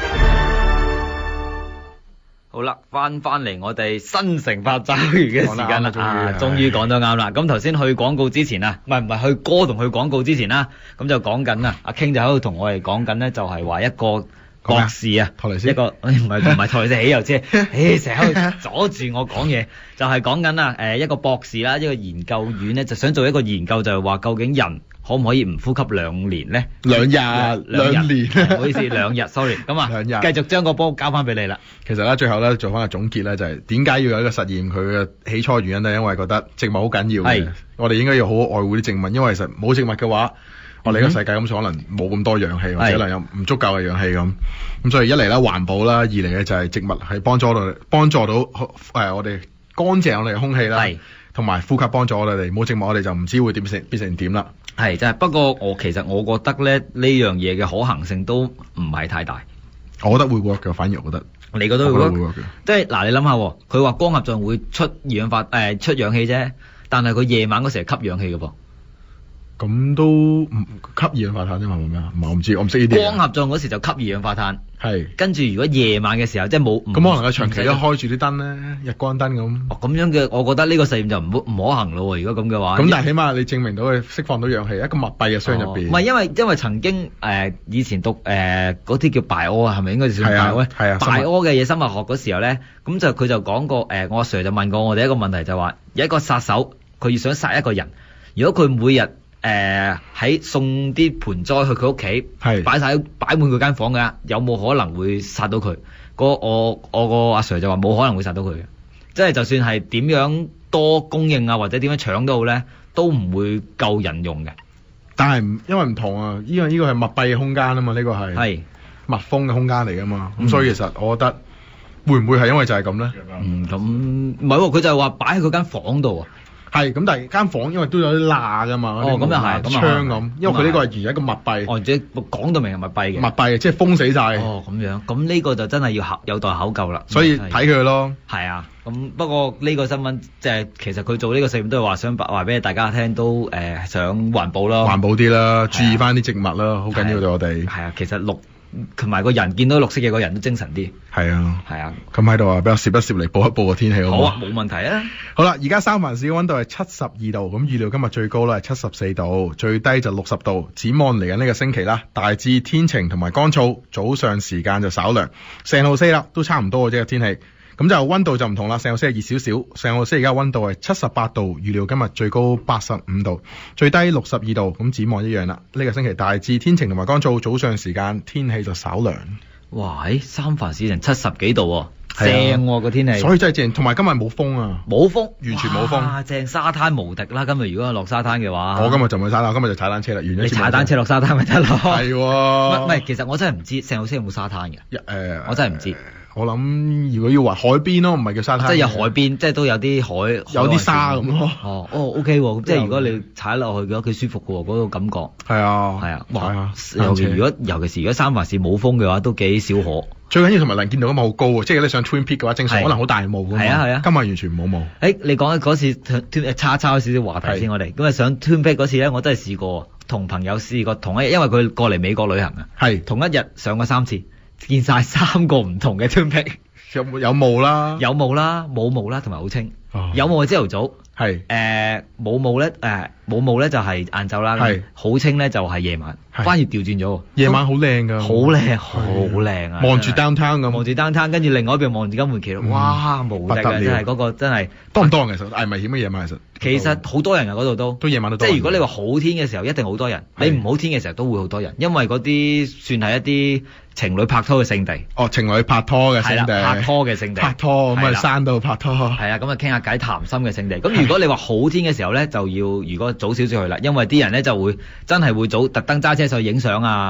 好啦，翻翻嚟我哋新城八爪魚嘅時間啦，啊，終於講得啱啦。咁頭先去廣告之前啊，唔係唔係去歌同去廣告之前啦，咁就講緊啊，阿 King 就喺度同我哋講緊咧，就係話一個博士啊，一個唔係唔係托雷斯起油車，誒成日喺度阻住我講嘢，就係講緊啊誒一個博士啦，一個研究院咧就想做一個研究，就係話究竟人可唔可以唔呼吸兩年咧？ 兩日兩年， 唔好意思，兩日 sorry。咁啊，兩日繼續將個波交翻俾你啦。 其實咧，最後咧做翻個總結咧，就係點解要有一個實驗？佢嘅起初原因咧，因為覺得植物好緊要嘅。我哋應該要好好愛護啲植物，因為其實冇植物嘅話，我哋個世界咁可能冇咁多氧氣，或者能有唔足夠嘅氧氣咁。咁所以一嚟咧環保啦，二嚟咧就係植物係幫助到幫助到誒我哋乾淨我哋嘅空氣啦，同埋呼吸幫助我哋。冇植物我哋就唔知會點成變成點啦。 係真係，不過我其實我覺得咧呢樣嘢嘅可行性都唔係太大。 我覺得會 work 嘅，反而我覺得。 你覺得會 work 嘅？即係嗱，你諗下，佢話光合作用會出二氧化誒、呃、出氧氣啫，但係佢夜晚嗰時係吸氧氣嘅噃。 咁都唔吸二氧化碳啫嘛，係咪啊？唔係我唔知，我唔識呢啲。 光合作用嗰時就吸二氧化碳。 係。跟住如果夜晚嘅時候，即係冇。咁可能佢長期都開住啲燈咧，日光燈咁。 哦，咁樣嘅，我覺得呢個實驗就唔唔可行咯。如果咁嘅話。 咁但係起碼你證明到佢釋放到氧氣，一個密閉嘅箱入邊。 唔係，因為因為曾經誒、呃、以前讀誒嗰啲叫 bio 啊，係咪應該算 bio 咧？係啊。bio 嘅嘢生物學嗰時候咧，咁就佢就講過誒、呃，我阿 Sir 就問過我哋一個問題，就話有一個殺手，佢要想殺一個人，如果佢每日誒喺、呃、送啲盆栽去佢屋企，擺晒擺滿佢間房嘅，有冇可能會殺到佢？個我我個阿 Sir 就話冇可能會殺到佢嘅，即係就算係點樣多供應啊，或者點樣搶都好咧，都唔會夠人用嘅。 但係唔因為唔同啊，因為呢個係密閉嘅空間啊嘛，呢、呢個係係密封嘅空間嚟噶嘛，咁、嗯、所以其實我覺得會唔會係因為就係咁咧？ 嗯，咁唔係喎，佢就係話擺喺佢間房度啊。 係咁，但係間房因為都有啲罅噶嘛， 哦，咁又係窗咁，因為佢呢個係而一個密閉， 哦，即係講到明係密閉嘅， 密閉嘅，即係封死晒。 哦，咁樣，咁呢個就真係要考有待考究啦。 所以睇佢咯。 係啊，咁不過呢個新聞即係其實佢做呢個實驗都係話想話俾大家聽，都誒、呃、想環保咯， 環保啲啦，注意翻啲植物啦，好緊要對我哋。 係啊，其實綠。同埋個人見到綠色嘅個人都精神啲。 係啊， 係啊。 咁喺度啊，俾我攝一攝嚟報一報個天氣好唔好？ 好啊，冇問題啊。 好啦，而家三藩市嘅溫度係七十二度，咁預料今日最高咧係七十四度，最低就六十度。展望嚟緊呢個星期啦，大致天晴同埋乾燥，早上時間就稍涼。聖荷西啦，都差唔多嘅啫個天氣。咁就溫度就唔同啦，聖荷西係熱少少，聖荷西而家溫度係七十八度，預料今日最高八十五度，最低六十二度，咁展望一樣啦。呢個星期大致天晴同埋乾燥，早上時間天氣就稍涼。 哇！喺三藩市成七十幾度喎，正喎個天氣。 所以真係正，同埋今日冇風啊， 冇風， 完全冇風。 啊，正沙灘無敵啦！今日如果落沙灘嘅話， 我今日就唔去沙灘，今日就踩單車啦。完咗。 你踩單車落沙灘咪得咯？ 係喎。 唔係，其實我真係唔知聖荷西有冇沙灘嘅。 誒、呃， 我真係唔知。 我諗如果要話海邊咯，唔係叫沙灘。 即係有海邊，即係都有啲海， 有啲沙咁咯。 哦，哦，OK 喎，即係如果你踩落去嘅話，幾舒服嘅喎，嗰個感覺。 係啊， 係啊，哇！尤其如果尤其是如果三藩市冇風嘅話，都幾少可。 最緊要同埋能見度今日好高啊！即係你上 Twin Peak 嘅話，正常可能好大霧㗎嘛。係啊係啊，今日完全冇霧。 誒，你講嗰次 Twin 叉叉少少話題先，我哋咁啊上 Twin Peak 嗰次咧，我真係試過，同朋友試過同一日，因為佢過嚟美國旅行啊，係同一日上過三次，見晒三個唔同嘅 Twin Peak。 有有霧啦， 有霧啦，冇霧啦，同埋好清。哦、有霧係朝頭早，係誒冇霧咧，誒冇霧咧就係晏晝啦，係好清咧就係夜晚，反而調轉咗。夜晚好靚㗎， 好靚，好靚啊！ 望住 downtown 咁， 望住 downtown，跟住另外一邊望住金門橋，嗯、哇無敵啊！真係嗰個真係多唔多人其實係危險嘅夜晚其實。 其實好多人啊，嗰度都都夜晚都多。 即係如果你話好天嘅時候，一定好多人；你唔好天嘅時候，都會好多人，因為嗰啲算係一啲情侶拍拖嘅聖地。 哦，情侶拍拖嘅聖地， 拍拖嘅聖地， 拍拖咁啊，山度拍拖。 係啊，咁啊傾下偈談心嘅聖地。咁如果你話好天嘅時候咧，就要如果早少少去啦，因為啲人咧就會真係會早特登揸車上去影相啊。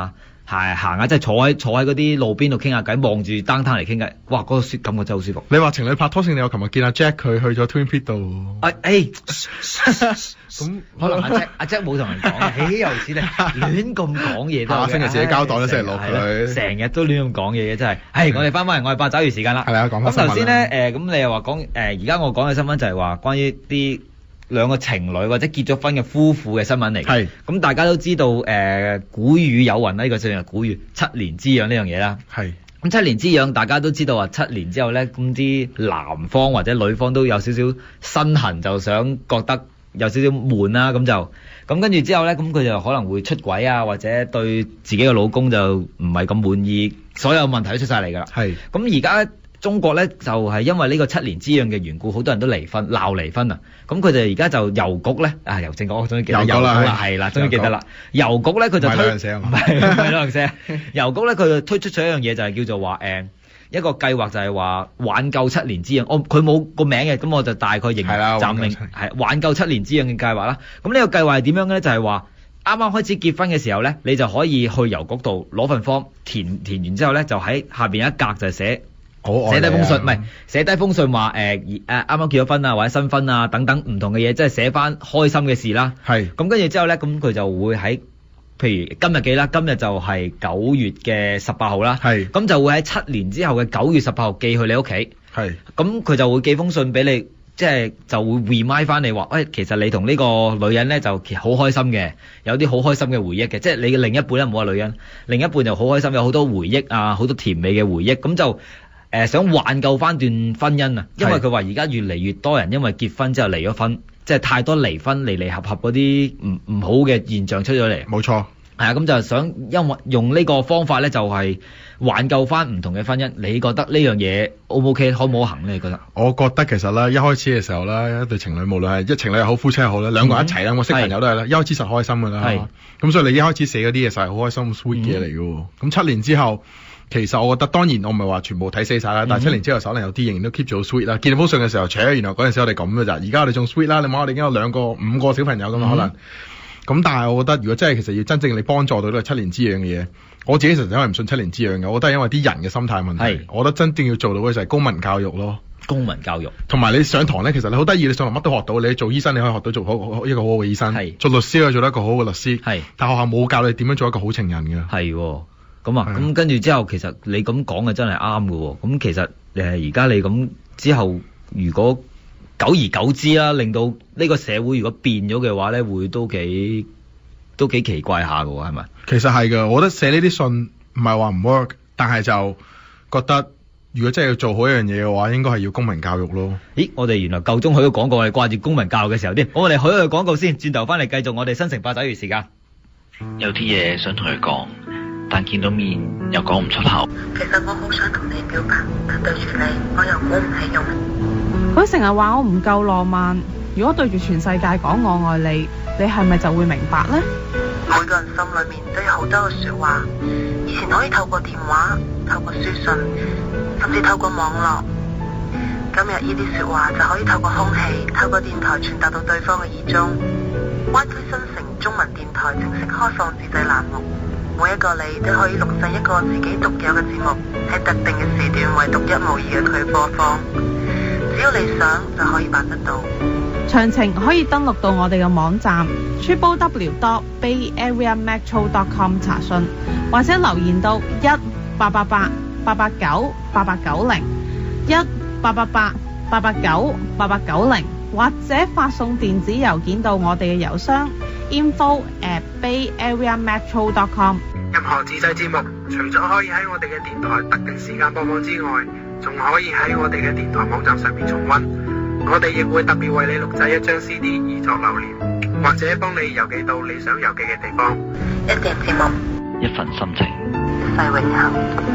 行行下，即係坐喺坐喺嗰啲路邊度傾下偈，望住 downtown嚟傾偈，哇！嗰、那個舒感覺真係好舒服。 你話情侶拍拖性，你我琴日見阿 Jack 佢去咗 Twin Peak 度。 誒誒，咁可能阿 Jack 阿 Jack 冇同人講，豈有此理，亂咁講嘢都。 下星期自己交代啦，星期六佢。 成日都亂咁講嘢嘅真係。係，我哋翻返嚟，我哋八爪魚時間啦。 係啊，講翻新聞啦。咁頭先咧，誒咁你又話講誒，而家我講嘅新聞就係話關於啲兩個情侶或者結咗婚嘅夫婦嘅新聞嚟。係。咁大家都知道誒，古語有云啦，呢個算係古語，七年之癢呢樣嘢啦。係。咁七年之癢，大家都知道話七年之後咧，咁啲男方或者女方都有少少身痕，就想覺得有少少悶啦，咁就咁跟住之後咧，咁佢就可能會出軌啊，或者對自己嘅老公就唔係咁滿意，所有問題都出晒嚟㗎啦。係。咁而家中國咧就係因為呢個七年之癢嘅緣故，好多人都離婚鬧離婚啊！咁佢哋而家就郵局咧啊，郵政局我終於記得郵局啦，係啦，終於記得啦。郵局咧佢就推唔係唔係唔係寫，郵局咧佢就推出咗一樣嘢，就係叫做話誒一個計劃，就係話挽救七年之癢。我佢冇個名嘅，咁我就大概認暫名係挽救七年之癢嘅計劃啦。咁呢個計劃係點樣嘅咧？就係話啱啱開始結婚嘅時候咧，你就可以去郵局度攞份 form 填填完之後咧，就喺下邊一格就寫。寫低封信，唔係寫低封信話誒誒啱啱結咗婚啊，或者新婚啊等等唔同嘅嘢，即係寫翻開心嘅事啦。係咁跟住之後咧，咁佢就會喺譬如今日幾啦，今日就係九月嘅十八號啦。係咁就會喺七年之後嘅九月十八號寄去你屋企。係咁佢就會寄封信俾你，即係就會 remind 翻你話，喂、哎，其實你同呢個女人咧就好開心嘅，有啲好開心嘅回憶嘅，即係你嘅另一半咧，唔好話女人，另一半就好開心，有好多回憶啊，好多甜美嘅回憶，咁就。誒、呃、想挽救翻段婚姻啊，因為佢話而家越嚟越多人因為結婚之後離咗婚，即係太多離婚離離合合嗰啲唔唔好嘅現象出咗嚟。冇錯，係啊，咁就想因為用呢個方法咧，就係、是、挽救翻唔同嘅婚姻。你覺得呢樣嘢 O 唔 OK，可唔可行咧？你覺得？我覺得其實咧，一開始嘅時候咧，一對情侶無論係一情侶又好，夫妻又好咧，兩個人一齊啦，我識朋友都係啦，一開始實開心㗎啦。係，咁所以你一開始寫嗰啲嘢實係好開心 sweet 嘢嚟嘅喎。咁、嗯、七年之後。其實我覺得當然我唔係話全部睇死晒啦，但係七年之後可能有啲仍然都 keep 住好 sweet 啦。見到封信嘅時候，扯原來嗰陣時我哋咁嘅咋，而家我哋仲 sweet 啦。你望我哋已經有兩個五個小朋友咁嘛、嗯、可能。咁但係我覺得如果真係其實要真正你幫助到呢個七年之癢嘅嘢，我自己其實因為唔信七年之癢嘅，我覺得係因為啲人嘅心態問題。我覺得真正要做到嘅就係公民教育咯。公民教育。同埋你上堂咧，其實你好得意，你上堂乜都學到。你做醫生你可以學到做好一個好好嘅醫生。係。做律師可以做得一個好好嘅律師。係。但學校冇教你點樣做一個好情人嘅。係喎。咁啊，咁跟住之後，其實你咁講嘅真係啱嘅喎。咁其實誒，而家你咁之後，如果久而久之啦，令到呢個社會如果變咗嘅話咧，會都幾都幾奇怪下嘅喎，係咪？其實係嘅，我覺得寫呢啲信唔係話唔 work，但係就覺得如果真係要做好一樣嘢嘅話，應該係要公民教育咯。咦，我哋原來夠鐘許咗廣告，我哋掛住公民教育嘅時候添，我哋許咗個廣告先，轉頭翻嚟繼續我哋新城八爪魚時間。 有啲嘢想同佢講。但見到面又講唔出口。 其實我好想同你表白，但對住你我又鼓唔起勇。 佢成日話我唔夠浪漫，如果對住全世界講我愛你，你係咪就會明白呢？ 每個人心裏面都有好多嘅說話，以前可以透過電話、透過書信，甚至透過網絡。今日呢啲說話就可以透過空氣、透過電台傳達到對方嘅耳中。灣區新城中文電台正式開放自製欄目。每一個你都可以錄製一個自己獨有嘅節目，喺特定嘅時段為獨一無二嘅佢播放。只要你想，就可以辦得到。 詳情可以登錄到我哋嘅網站 triple w dot bay area metro dot com 查詢，或者留言到一八八八八八九八八九零一八八八八八九八八九零，或者發送電子郵件到我哋嘅郵箱 info at bay area metro dot com。 任何自製節目，除咗可以喺我哋嘅電台特定時間播放之外，仲可以喺我哋嘅電台網站上面重溫。我哋亦會特別為你錄製一張 C D 以作留念，或者幫你郵寄到你想郵寄嘅地方。 一段節目， 一份心情， 一世永恆。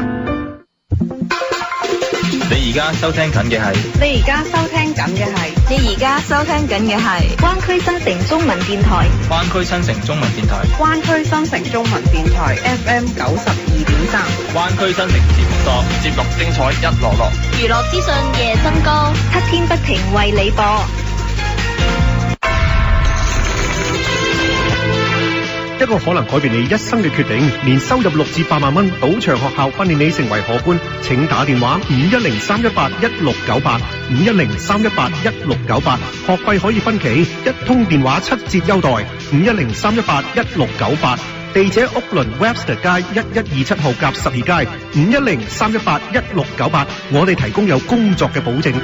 你而家收聽緊嘅係， 你而家收聽緊嘅係， 你而家收聽緊嘅係灣區新城中文電台， 灣區新城中文電台， 灣區新城中文電台 F M 九十二點三， 灣區新城節目多，節目精彩一樂樂， 娛樂資訊夜新歌，七天不停為你播。 一個可能改變你一生嘅決定。年收入六至八萬蚊，賭場學校訓練你成為荷官，請打電話五一零三一八一六九八五一零三一八一六九八，學費可以分期，一通電話七折優待，五一零三一八一六九八。地址屋倫 Webster 街一一二七號夾十二街，五一零三一八一六九八。我哋提供有工作嘅保證。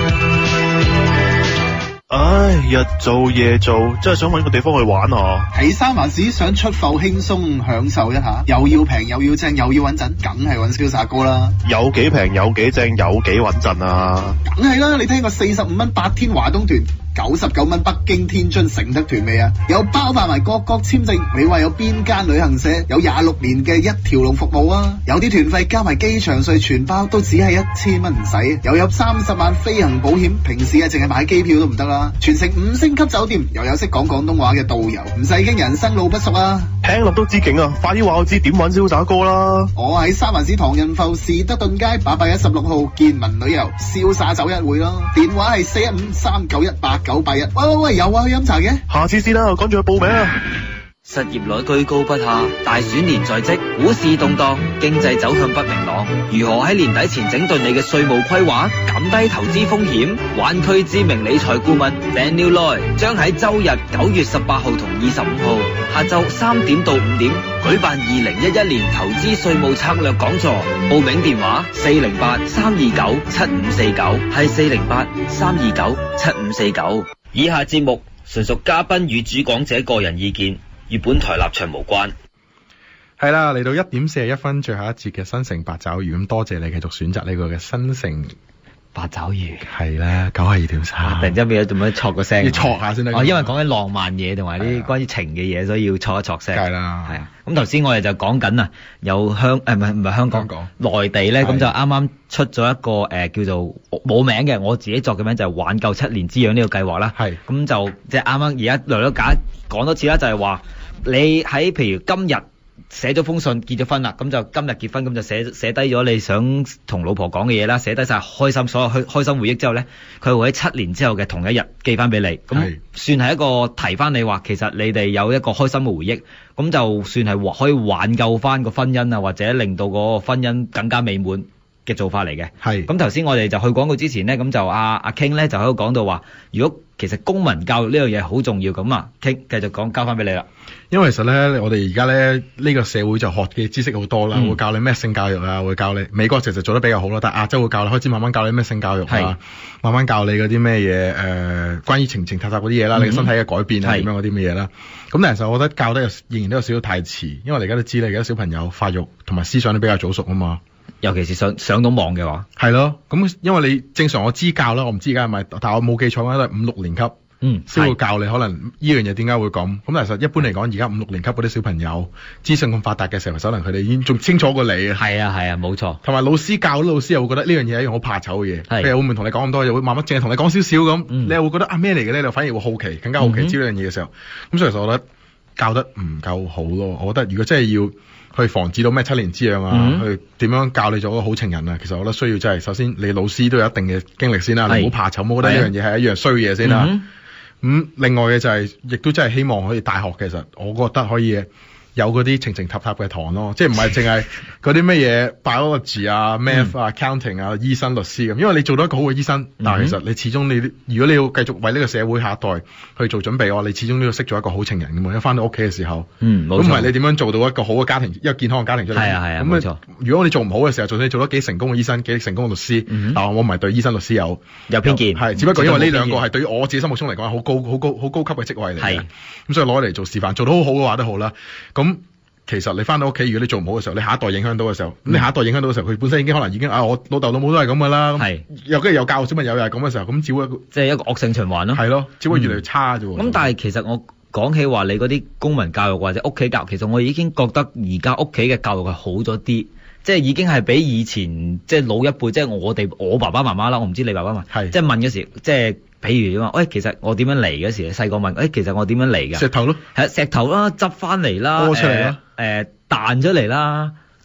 唉，日做夜做，真係想搵個地方去玩啊！ 喺三藩市想出埠輕鬆享受一下，又要平又要正又要穩陣，梗係搵瀟灑哥啦！ 有幾平有幾正有幾穩陣啊！ 梗係啦，你聽過四十五蚊八天華東團，九十九蚊北京天津承德團未啊？有包辦埋各國簽證，你話有邊間旅行社有廿六年嘅一條龍服務啊？有啲團費加埋機場稅全包都只係一千蚊唔使，又有三十萬飛行保險，平時啊淨係買機票都唔得啦。全程五星級酒店，又有識講廣東話嘅導遊，唔使驚人生路不熟啊！ 聽落都知勁啊！快啲話我知點搵瀟灑哥啦！ 我喺三藩市唐人埠士德頓街八百一十六號健民旅遊瀟灑走一會咯，電話係四一五三九一八九八一。喂喂喂，有啊，去飲茶嘅？ 下次先啦，趕住去報名啊！ 失業率居高不下，大選年在即，股市動盪，經濟走向不明朗。如何喺年底前整頓你嘅稅務規劃，減低投資風險？灣區知名理財顧問 Daniel Loy 將喺周日九月十八號同二十五號下晝三點到五點舉辦二零一一年投資稅務策略講座。報名電話四零八三二九七五四九，係四零八三二九七五四九。以下節目純屬嘉賓與主講者個人意見，與本台立場無關。 係啦，嚟到一點四十一分，最後一節嘅新城八爪魚，咁多謝你繼續選擇呢個嘅新城八爪魚。 係啦，九廿二條衫。 突然之間變咗做咩錯個聲？ 要錯下先得。 哦，因為講緊浪漫嘢同埋啲關於情嘅嘢，所以要錯一錯聲。 係啦， 係啊。咁頭先我哋就講緊啊，有香誒唔係唔係香港， 港內地咧，咁就啱啱出咗一個誒、呃、叫做冇名嘅，我自己作嘅名就係挽救七年之癢呢個計劃啦。係。咁就即係啱啱而家略略解講多次啦，就係、是、話你喺譬如今日寫咗封信結咗婚啦，咁就今日結婚，咁就寫寫低咗你想同老婆講嘅嘢啦，寫低晒開心所有開開心回憶之後咧，佢會喺七年之後嘅同一日寄翻俾你，咁算係一個提翻你話，其實你哋有一個開心嘅回憶，咁就算係可以挽救翻個婚姻啊，或者令到嗰個婚姻更加美滿嘅做法嚟嘅。係。咁頭先我哋就去廣告之前咧，咁就阿阿 King 咧就喺度講到話，如果其實公民教育呢樣嘢好重要，咁啊 King 繼續講，交翻俾你啦。 因為其實咧，我哋而家咧呢個社會就學嘅知識好多啦，嗯、會教你咩性教育啊，會教你美國其實做得比較好啦，但係亞洲會教你開始慢慢教你咩性教育啊，慢慢教你嗰啲咩嘢誒，關於情情塔塔嗰啲嘢啦，嗯、你身體嘅改變啊，點樣嗰啲咩嘢啦。咁但係其實我覺得教得仍然都有少少太遲，因為你而家都知啦，而家小朋友發育同埋思想都比較早熟啊嘛。 尤其是上上到網嘅話， 係咯。咁因為你正常我知教啦，我唔知而家係咪，但係我冇記錯咧，都係五六年級。嗯，先會教你可能呢樣嘢點解會咁。咁其實一般嚟講，而家五六年級嗰啲小朋友資訊咁發達嘅時候，可能佢哋已經仲清楚過你啊。 係啊係啊，冇錯。同埋老師教，老師又會覺得呢樣嘢係一樣好怕醜嘅嘢。係，譬如會唔會同你講咁多，又會慢慢淨係同你講少少咁，你又會覺得啊咩嚟嘅咧？你反而會好奇，更加好奇知呢樣嘢嘅時候。咁、嗯、所以其實我覺得教得唔夠好咯。我覺得如果真係要去防止到咩七年之癢啊，嗯、去點樣教你做一個好情人啊，其實我覺得需要真係首先你老師都有一定嘅經歷先啦，你唔好怕醜，我覺得呢樣嘢係一樣衰嘢先啦。嗯咁、嗯、另外嘅就係、是，亦都真係希望可以大學其實，我覺得可以有嗰啲情情塔塔嘅堂咯，即係唔係淨係嗰啲乜嘢 biology 啊、math 啊、accounting 啊、醫生、律師咁。因為你做到一個好嘅醫生，嗯、但係其實你始終你如果你要繼續為呢個社會下一代去做準備嘅話，你始終都要識做一個好情人嘅嘛。一翻到屋企嘅時候，嗯，咁唔係你點樣做到一個好嘅家庭，一個健康嘅家庭出嚟？係啊係啊，冇錯。如果你做唔好嘅時候，就算你做得幾成功嘅醫生、幾成功嘅律師，嗯、但我唔係對醫生、律師有有偏見， 係只不過因為呢兩個係對於我自己心目中嚟講係好高、好高、好高級嘅職位嚟嘅，咁所以攞嚟做示範，做得好好嘅話都好啦。咁其實你翻到屋企，如果你做唔好嘅時候，你下一代影響到嘅時候，咁、嗯、你下一代影響到嘅時候，佢本身已經可能已經啊，我老豆老母都係咁噶啦，係又跟住又教小朋友又係咁嘅時候，咁只會即係一個惡性循環咯，係咯，只會越嚟越差啫。咁、 嗯、但係其實我講起話你嗰啲公民教育或者屋企教育，其實我已經覺得而家屋企嘅教育係好咗啲，即係已經係比以前即係老一輩，即係我哋我爸爸媽媽啦，我唔知你爸爸媽媽，即係問嗰時即係。譬如話，喂、哎，其實我點樣嚟嗰時，細個問，誒、哎，其實我點樣嚟㗎？ 石頭咯， 係石頭啦，執翻嚟啦， 屙出嚟啦， 誒彈出嚟啦，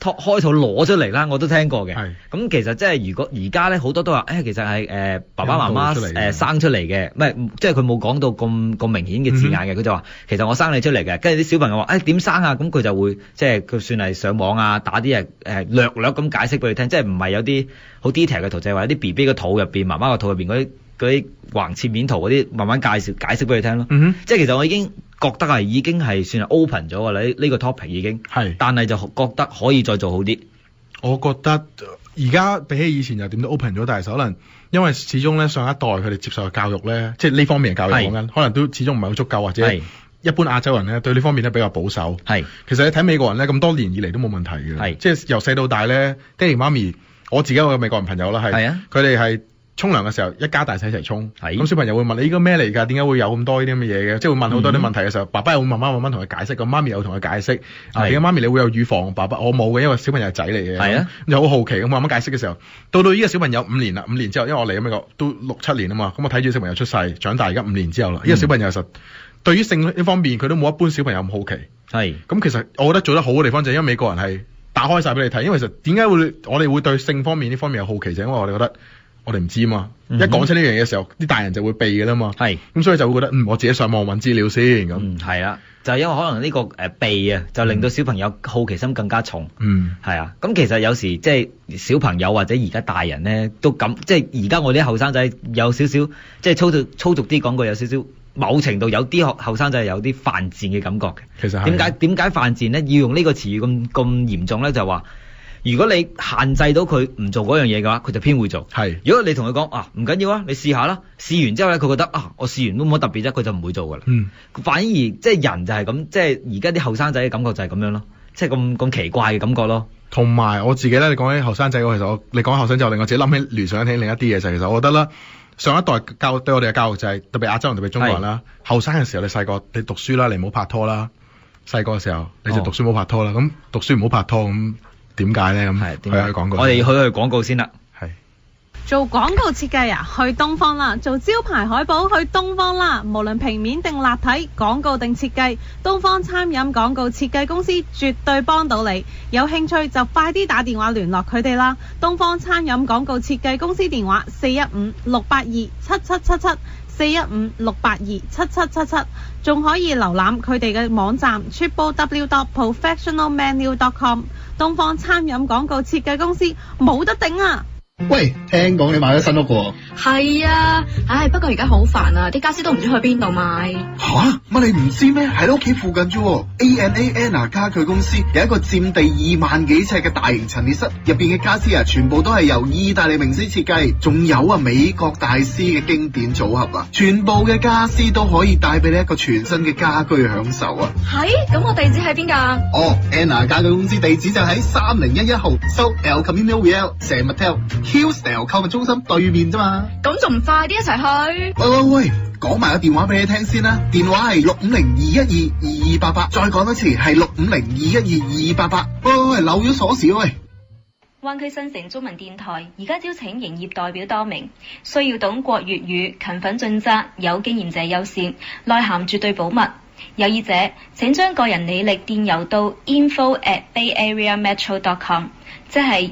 拖開肚攞出嚟啦，我都聽過嘅。咁其實即係如果而家咧好多都話，誒、哎、其實係誒、呃、爸爸媽媽誒、呃、生出嚟嘅，唔係即係佢冇講到咁咁明顯嘅字眼嘅，佢、嗯、就話其實我生你出嚟嘅，跟住啲小朋友話誒點生啊，咁佢就會即係佢算係上網啊打啲誒誒略略咁解釋俾佢聽，即係唔係有啲好 detail 嘅圖，就係話啲 B B 嘅肚入邊，媽媽嘅肚入邊嗰啲嗰啲橫切面圖嗰啲，慢慢介紹解釋俾佢聽咯。嗯、即係其實我已經覺得係已經係算係 open 咗㗎啦，呢、這、呢個 topic 已經係，但係就覺得可以再做好啲。 我覺得而家比起以前又點都 open 咗，但係可能因為始終咧上一代佢哋接受嘅教育咧，即係呢方面嘅教育講緊，可能都始終唔係好足夠，或者一般亞洲人咧對呢方面咧比較保守。係，其實你睇美國人咧咁多年以嚟都冇問題嘅，係，即係由細到大咧，爹哋媽咪，我自己有個美國人朋友啦，係，佢哋係沖涼嘅時候一家大細一齊沖，咁小朋友會問你呢個咩嚟㗎？點解會有咁多呢啲咁嘅嘢嘅？即係會問好多啲問題嘅時候，嗯、爸爸又會慢慢慢慢同佢解釋，咁媽咪又會同佢解釋。啊，點解媽咪你會有乳房？爸爸我冇嘅，因為小朋友係仔嚟嘅。係啊，又好好奇咁慢慢解釋嘅時候，到到依個小朋友五年啦，五年之後，因為我嚟咗美國都六七年啊嘛，咁我睇住小朋友出世長大，而家五年之後啦，呢、嗯、個小朋友實對於性呢方面佢都冇一般小朋友咁好奇。係，咁其實我覺得做得好嘅地方就係因為美國人係打開晒俾你睇，因為其實點解會我哋會對性方面呢方面有好奇就係因為我哋覺得。我哋唔知嘛，嗯、一講出呢樣嘢嘅時候，啲大人就會避嘅啦嘛。係，咁所以就會覺得，嗯，我自己上網揾資料先咁。嗯，係啦，就係因為可能呢個誒避啊，就令到小朋友好奇心更加重。嗯，係啊，咁其實有時即係小朋友或者而家大人咧都咁，即係而家我啲後生仔有少少，即係粗俗粗俗啲講句，有少少某程度有啲後生仔有啲犯賤嘅感覺嘅。其實點解點解犯賤咧？要用呢個詞語咁咁嚴重咧？就話。如果你限制到佢唔做嗰樣嘢嘅話，佢就偏會做。係，如果你同佢講啊，唔緊要啊，你試下啦，試完之後咧，佢覺得啊，我試完都冇乜特別啫，佢就唔會做噶啦。嗯，反而即係人就係咁，即係而家啲後生仔嘅感覺就係咁樣咯，即係咁咁奇怪嘅感覺咯。同埋我自己咧，你講起後生仔，我其實我你講後生仔，令我自己諗起聯想起另一啲嘢就係，其實我覺得啦，上一代教對我哋嘅教育就係、是、特別亞洲人特別中國人啦，後生嘅時候你細個你讀書啦，你唔好拍拖啦，細個嘅時候你就讀書唔好拍拖啦，咁、哦、讀書唔好拍拖咁。點解咧？咁係去去廣告，我哋去去廣告先啦。係做廣告設計啊，去東方啦；做招牌海報，去東方啦。無論平面定立體，廣告定設計，東方餐飲廣告設計公司絕對幫到你。有興趣就快啲打電話聯絡佢哋啦。東方餐飲廣告設計公司電話：四一五六八二七七七七。四一五六八二七七七七，仲可以瀏覽佢哋嘅網站 triple w dot professional menu dot com。東方餐飲廣告設計公司冇得頂啊！ 喂，聽講你買咗新屋喎？ 係啊，唉，不過而家好煩啊，啲家私都唔知去邊度買。 吓，乜你唔知咩？喺你屋企附近啫。A N A Anna 家具公司有一個佔地二萬幾尺嘅大型陳列室，入邊嘅家私啊，全部都係由意大利名師設計，仲有啊美國大師嘅經典組合啊，全部嘅家私都可以帶俾你一個全新嘅家居享受啊。 係，咁我地址喺邊噶？ 哦 ，Anna 家具公司地址就喺三零一一號 South El Camino Real San Mateo。Hillsdale 購物中心對面啫嘛， 咁仲唔快啲一齊去？ 喂喂喂，講埋個電話俾你聽先啦，電話係六五零二一二二二八八，再講多次係六五零二一二二二八八。喂喂喂，漏咗鎖匙喂！ 灣區新城中文電台而家招請營業代表多名，需要懂國粵語、勤奮盡責、有經驗者優先，內涵絕對保密。有意者請將個人履歷電郵到 info at bay area metro dot com， 即係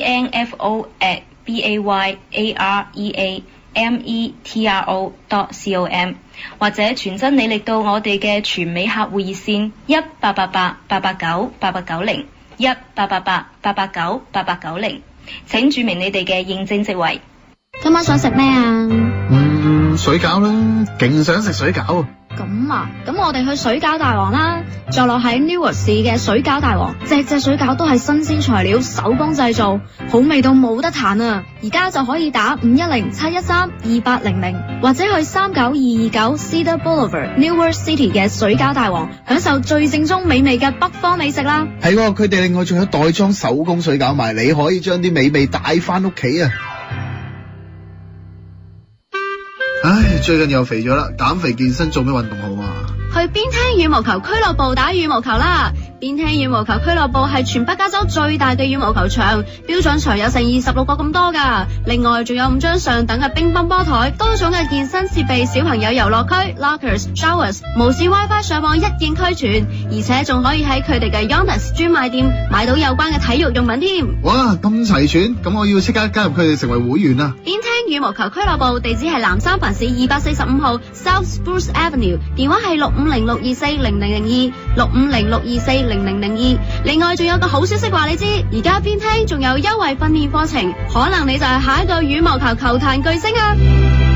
info at b a y a r e a m e t r o dot com， 或者傳真履歷到我哋嘅全美客戶熱線一八八八八八九八八九零一八八八八八九八八九零，請注明你哋嘅認證職位。 今晚想食咩啊？ 嗯，水餃啦，勁想食水餃。 咁啊，咁我哋去水餃大王啦，坐落喺 Newark 市嘅水餃大王，隻隻水餃都係新鮮材料，手工製造，好味到冇得彈啊！而家就可以打五一零七一三二八零零，或者去三九二二九 Cedar Boulevard Newark City 嘅水餃大王，享受最正宗美味嘅北方美食啦。 係喎，佢哋另外仲有袋裝手工水餃賣，你可以將啲美味帶翻屋企啊！唉，最近又肥咗啦，減肥健身做咩運動好啊？ 去邊聽羽毛球俱樂部打羽毛球啦！ 邊聽羽毛球俱樂部係全北加州最大嘅羽毛球場，標準場有成二十六個咁多㗎。另外仲有五張上等嘅乒乓波台，多種嘅健身設備，小朋友遊樂區、lockers、showers， 無線 WiFi 上網一應俱全，而且仲可以喺佢哋嘅 Yonas 專賣店買到有關嘅體育用品添。 哇，咁齊全，咁我要即刻加入佢哋成為會員啊！ 邊聽羽毛球俱樂部地址係南三藩市二百四十五號 South Spruce Avenue， 電話係六五零六二四零零零二六五零六二四零零零二。另外仲有個好消息話你知，而家邊聽仲有優惠訓練課程，可能你就係下一個羽毛球球壇巨星啊！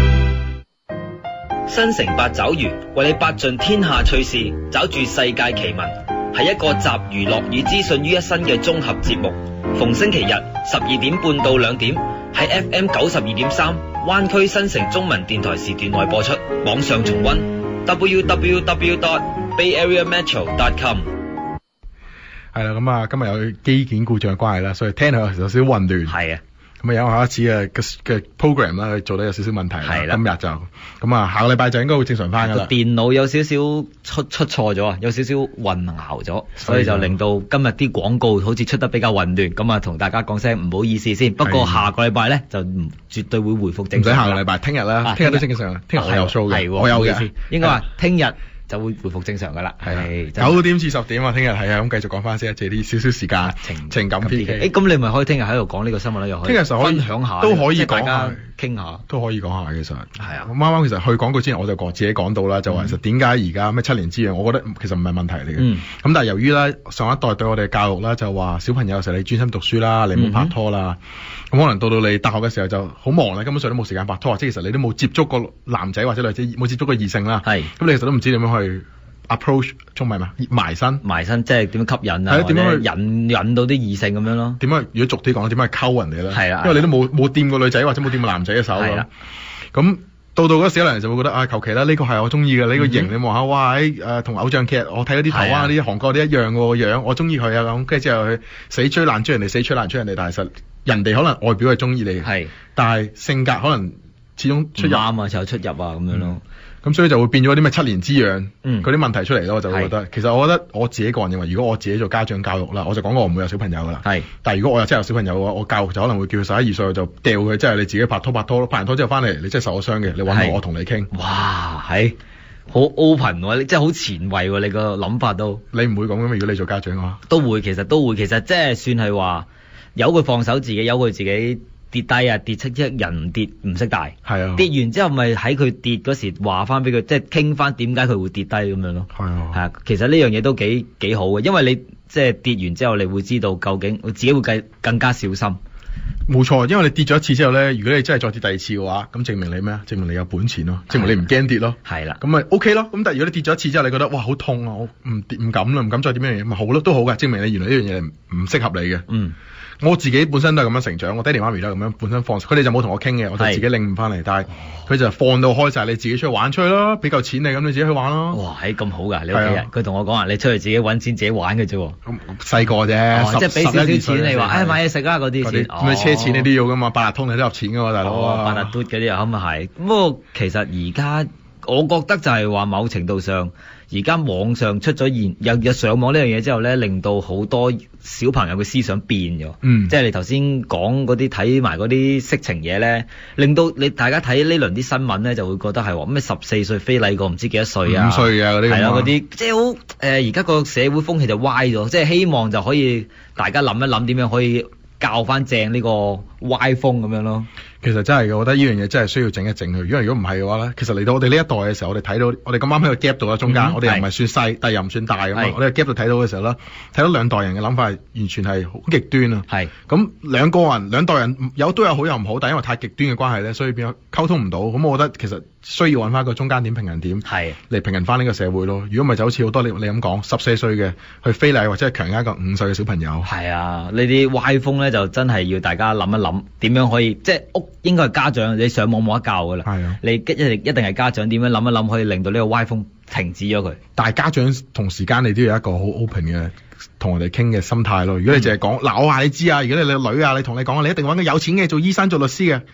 新城八爪魚為你八盡天下趣事，找住世界奇聞，係一個集娛樂與資訊於一身嘅綜合節目。逢星期日十二點半到兩點喺 F M 九十二點三灣區新城中文電台時段內播出，網上重溫 w w w dot bay area metro dot com。 係啦，咁啊，今日有機件故障嘅關係啦，所以聽落有少少混亂。 係啊。 咁啊，有下一次嘅嘅嘅 program 啦，佢做得有少少問題啦。係啦，今日就咁啊，下個禮拜就應該會正常翻噶啦。 電腦有少少出出錯咗啊，有少少混淆咗，所以就令到今日啲廣告好似出得比較混亂。咁啊，同大家講聲唔好意思先。不過下個禮拜咧就唔絕對會回復正常。 唔使下個禮拜，聽日啦，聽日都正常。聽日我有 show 嘅，我有嘅。 應該話聽日就會回復正常噶啦。係九點至十點啊，聽日係啊，咁繼續講翻先，借啲少少時間情情感 P K。 誒，咁你咪可以聽日喺度講呢個新聞啦，又可以。聽日就分享下， 都可以講大家傾下， 都可以講下其實。係啊，啱啱其實去廣告之前我就講自己講到啦，就話其實點解而家咩七年之癢，我覺得其實唔係問題嚟嘅。咁但係由於咧上一代對我哋教育啦，就話小朋友有時候你專心讀書啦，你唔好拍拖啦。咁可能到到你大學嘅時候就好忙啦，根本上都冇時間拍拖，即係其實你都冇接觸過男仔或者女仔，冇接觸過異性啦。係。咁你其實都唔知點樣去 approach 中文嘛，埋身埋身即係點樣吸引啊？係點樣去引引到啲異性咁樣咯？點樣如果俗啲講，點樣去溝人哋咧？係啊，因為你都冇冇掂過女仔或者冇掂過男仔嘅手咁。咁到到嗰時可能就會覺得啊，求其啦，呢個係我中意嘅，呢個型你望下，哇喺誒同偶像劇我睇嗰啲台灣嗰啲韓國啲一樣個樣，我中意佢啊咁，跟住之後佢死追爛追人哋，死追爛追人哋，但係實人哋可能外表係中意你，係，但係性格可能始終出入啱啊，就有出入啊咁樣咯。咁所以就會變咗啲咩七年之癢嗰啲問題出嚟咯，我就會覺得其實我覺得我自己個人認為，如果我自己做家長教育啦，我就講過我唔會有小朋友噶啦。係，但係如果我有真係有小朋友嘅話，我教育就可能會叫佢十一二歲就掉佢，即係你自己拍拖拍拖拍完拖之後翻嚟，你真係受咗傷嘅，你揾我我同你傾。哇，係好 open 喎，你真係好前衛喎，你個諗法都。你唔會咁嘅咩？如果你做家長嘅話，都會，其實都會，其實即係算係話由佢放手自己，由佢自己。跌低啊！跌出一人唔跌唔識大，係啊！跌完之後咪喺佢跌嗰時話翻俾佢，即係傾翻點解佢會跌低咁樣咯。係啊，係啊，其實呢樣嘢都幾幾好嘅，因為你即係跌完之後，你會知道究竟自己會更更加小心。冇錯，因為你跌咗一次之後咧，如果你真係再跌第二次嘅話，咁證明你咩啊？證明你有本錢咯，證明你唔驚跌咯。係啦，咁咪 OK 咯。咁但係如果你跌咗一次之後，你覺得哇好痛啊，我唔跌唔敢啦，唔敢再點樣嘢，咪好咯，都好嘅，證明你原來呢樣嘢唔適合你嘅。嗯。我自己本身都係咁樣成長，我爹哋媽咪都係咁樣本身放，佢哋就冇同我傾嘅，我就自己領悟翻嚟。但係佢就放到開晒，你自己出去玩出去咯，俾夠錢你咁，你自己去玩咯。哇，係咁好㗎，你屋企人，佢同我講話，你出去自己揾錢自己玩嘅啫。咁細個啫，即係俾少少錢你話，誒買嘢食啦嗰啲錢，咁你車錢你都要㗎嘛，八達通你都入錢㗎嘛，大佬。八達嘟嗰啲啊，咁啊係。不過其實而家我覺得就係話某程度上。而家網上出咗現有有上網呢樣嘢之後咧，令到好多小朋友嘅思想變咗。嗯，即係你頭先講嗰啲睇埋嗰啲色情嘢咧，令到你大家睇呢輪啲新聞咧，就會覺得係話咩十四歲非禮過唔知幾多歲啊，五歲啊嗰啲，係啊嗰啲，即係好誒。而家個社會風氣就歪咗，即係希望就可以大家諗一諗點樣可以教翻正呢個歪風咁樣咯。其實真係嘅，我覺得呢樣嘢真係需要整一整佢。因為如果唔係嘅話咧，其實嚟到我哋呢一代嘅時候，我哋睇到我哋咁啱喺個 gap 度啦，中間、嗯、我哋又唔係算細，但係又唔算大咁嘛。我哋喺 gap 度睇到嘅時候咧，睇到兩代人嘅諗法係完全係好極端啊。係咁兩個人兩代人有都有好有唔好，但係因為太極端嘅關係咧，所以變咗溝通唔到。咁我覺得其實需要揾翻個中間點平衡點，係嚟平衡翻呢個社會咯。如果唔係就好似好多你你咁講，十四歲嘅去非禮或者係強姦一個五歲嘅小朋友。係啊，呢啲歪風咧就真係要大家諗一諗點樣可以，即係屋應該係家長。你上網冇得教噶啦，係啊，你一定一定係家長點樣諗一諗可以令到呢個歪風停止咗佢。但係家長同時間你都要有一個好 open 嘅同我哋傾嘅心態咯。如果你淨係講嗱，我話你知啊，如果你你女啊，你同你講你一定揾個有錢嘅做醫生做律師嘅，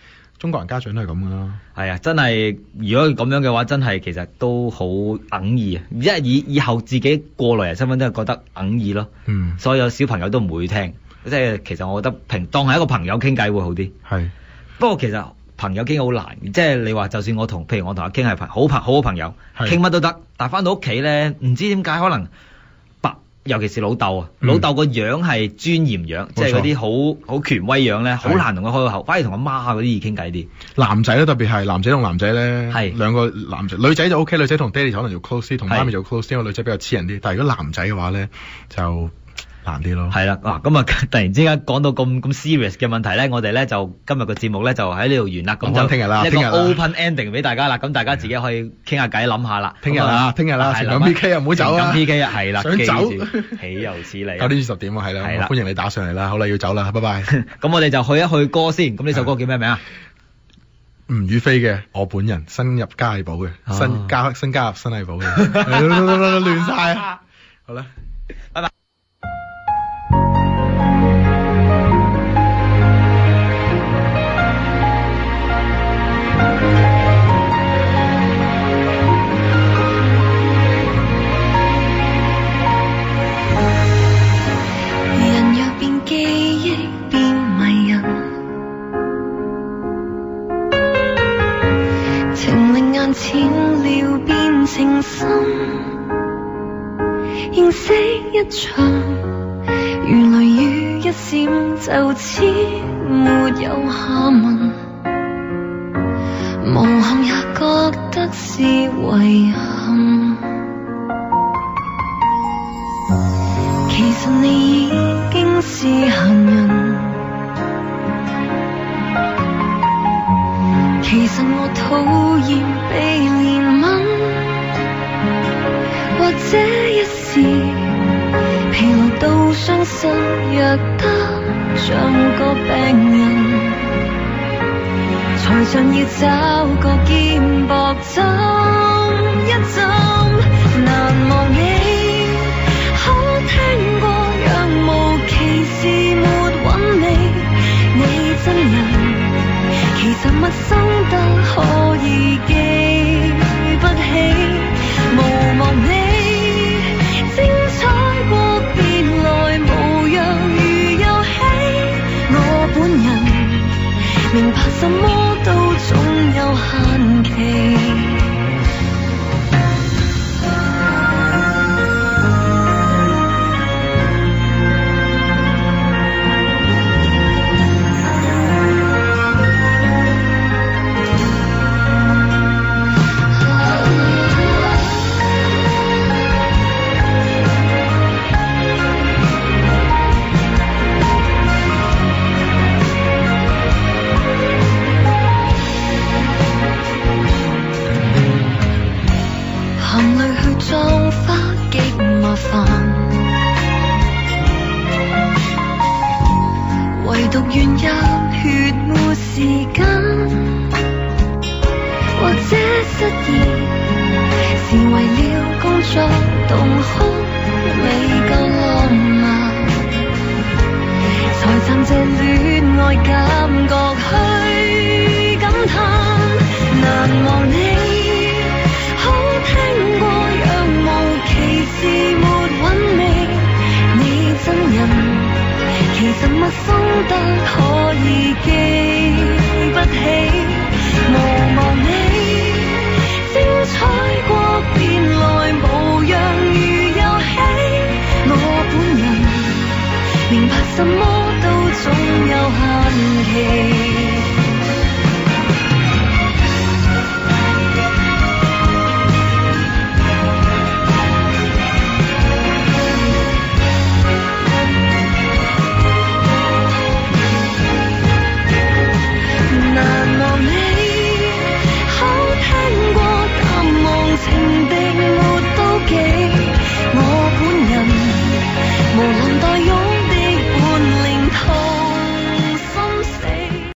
中國人家長都係咁噶啦。 係啊，真係如果咁樣嘅話，真係其實都好哽耳啊！因為以以後自己過來人身份真係覺得哽耳咯。 嗯， 所有小朋友都唔會聽，即係其實我覺得平當係一個朋友傾偈會好啲。 係，不過其實朋友傾好難，即係你話就算我同譬如我同阿傾係朋好朋好好朋友，傾乜都得，但係翻到屋企咧，唔知點解可能。尤其是老豆啊，嗯、老豆個樣係尊嚴樣，即係嗰啲好好權威樣咧，好難同佢開個口。反而同阿媽嗰啲易傾偈啲。男仔咧特別係男仔同男仔咧，係兩個男仔，女仔就 O K， 女仔同爹哋可能要 close 啲，同媽咪就 close 啲，因為女仔比較黐人啲。但係如果男仔嘅話咧，就難啲咯。係啦，嗱咁啊，突然之間講到咁咁 serious 嘅問題咧，我哋咧就今日個節目咧就喺呢度完啦。咁就聽日啦，一個 open ending 俾大家啦。咁大家自己可以傾下偈，諗下啦。聽日啦，聽日啦，情感 P K 啊，唔好走啊 ！P K 啊，係啦，想走，豈有此理。九點至十點啊，係啦，係啦，歡迎你打上嚟啦。好啦，要走啦，拜拜。咁我哋就去一去歌先。咁呢首歌叫咩名啊？吳雨霏嘅我本人新入嘉麗寶嘅，新加新加入新藝寶嘅，亂晒啊！好啦，拜拜。 淺了變情深，認識一場，如雷雨一閃，就此沒有下文。無憾也覺得是遺憾，其實你已經是閒人。其實我討厭被憐憫，或者一時疲勞到傷身，弱得像個病人，才像要找個肩膊枕一枕。難忘你，可聽過若無其事沒韻味，你真人其實陌生得可以記不起，無望你精彩過別來無恙如遊戲。我本人明白什麼都總有限期。唯獨願入血沒時間，或者失意是為了工作動哭未夠浪漫，才暫借戀愛感覺去感嘆。難忘你，可聽過若無其事沒韻味，你真人其實陌生得可以記不起，無望你精彩過變來無恙如遊戲。我本人明白什麼都總有限期。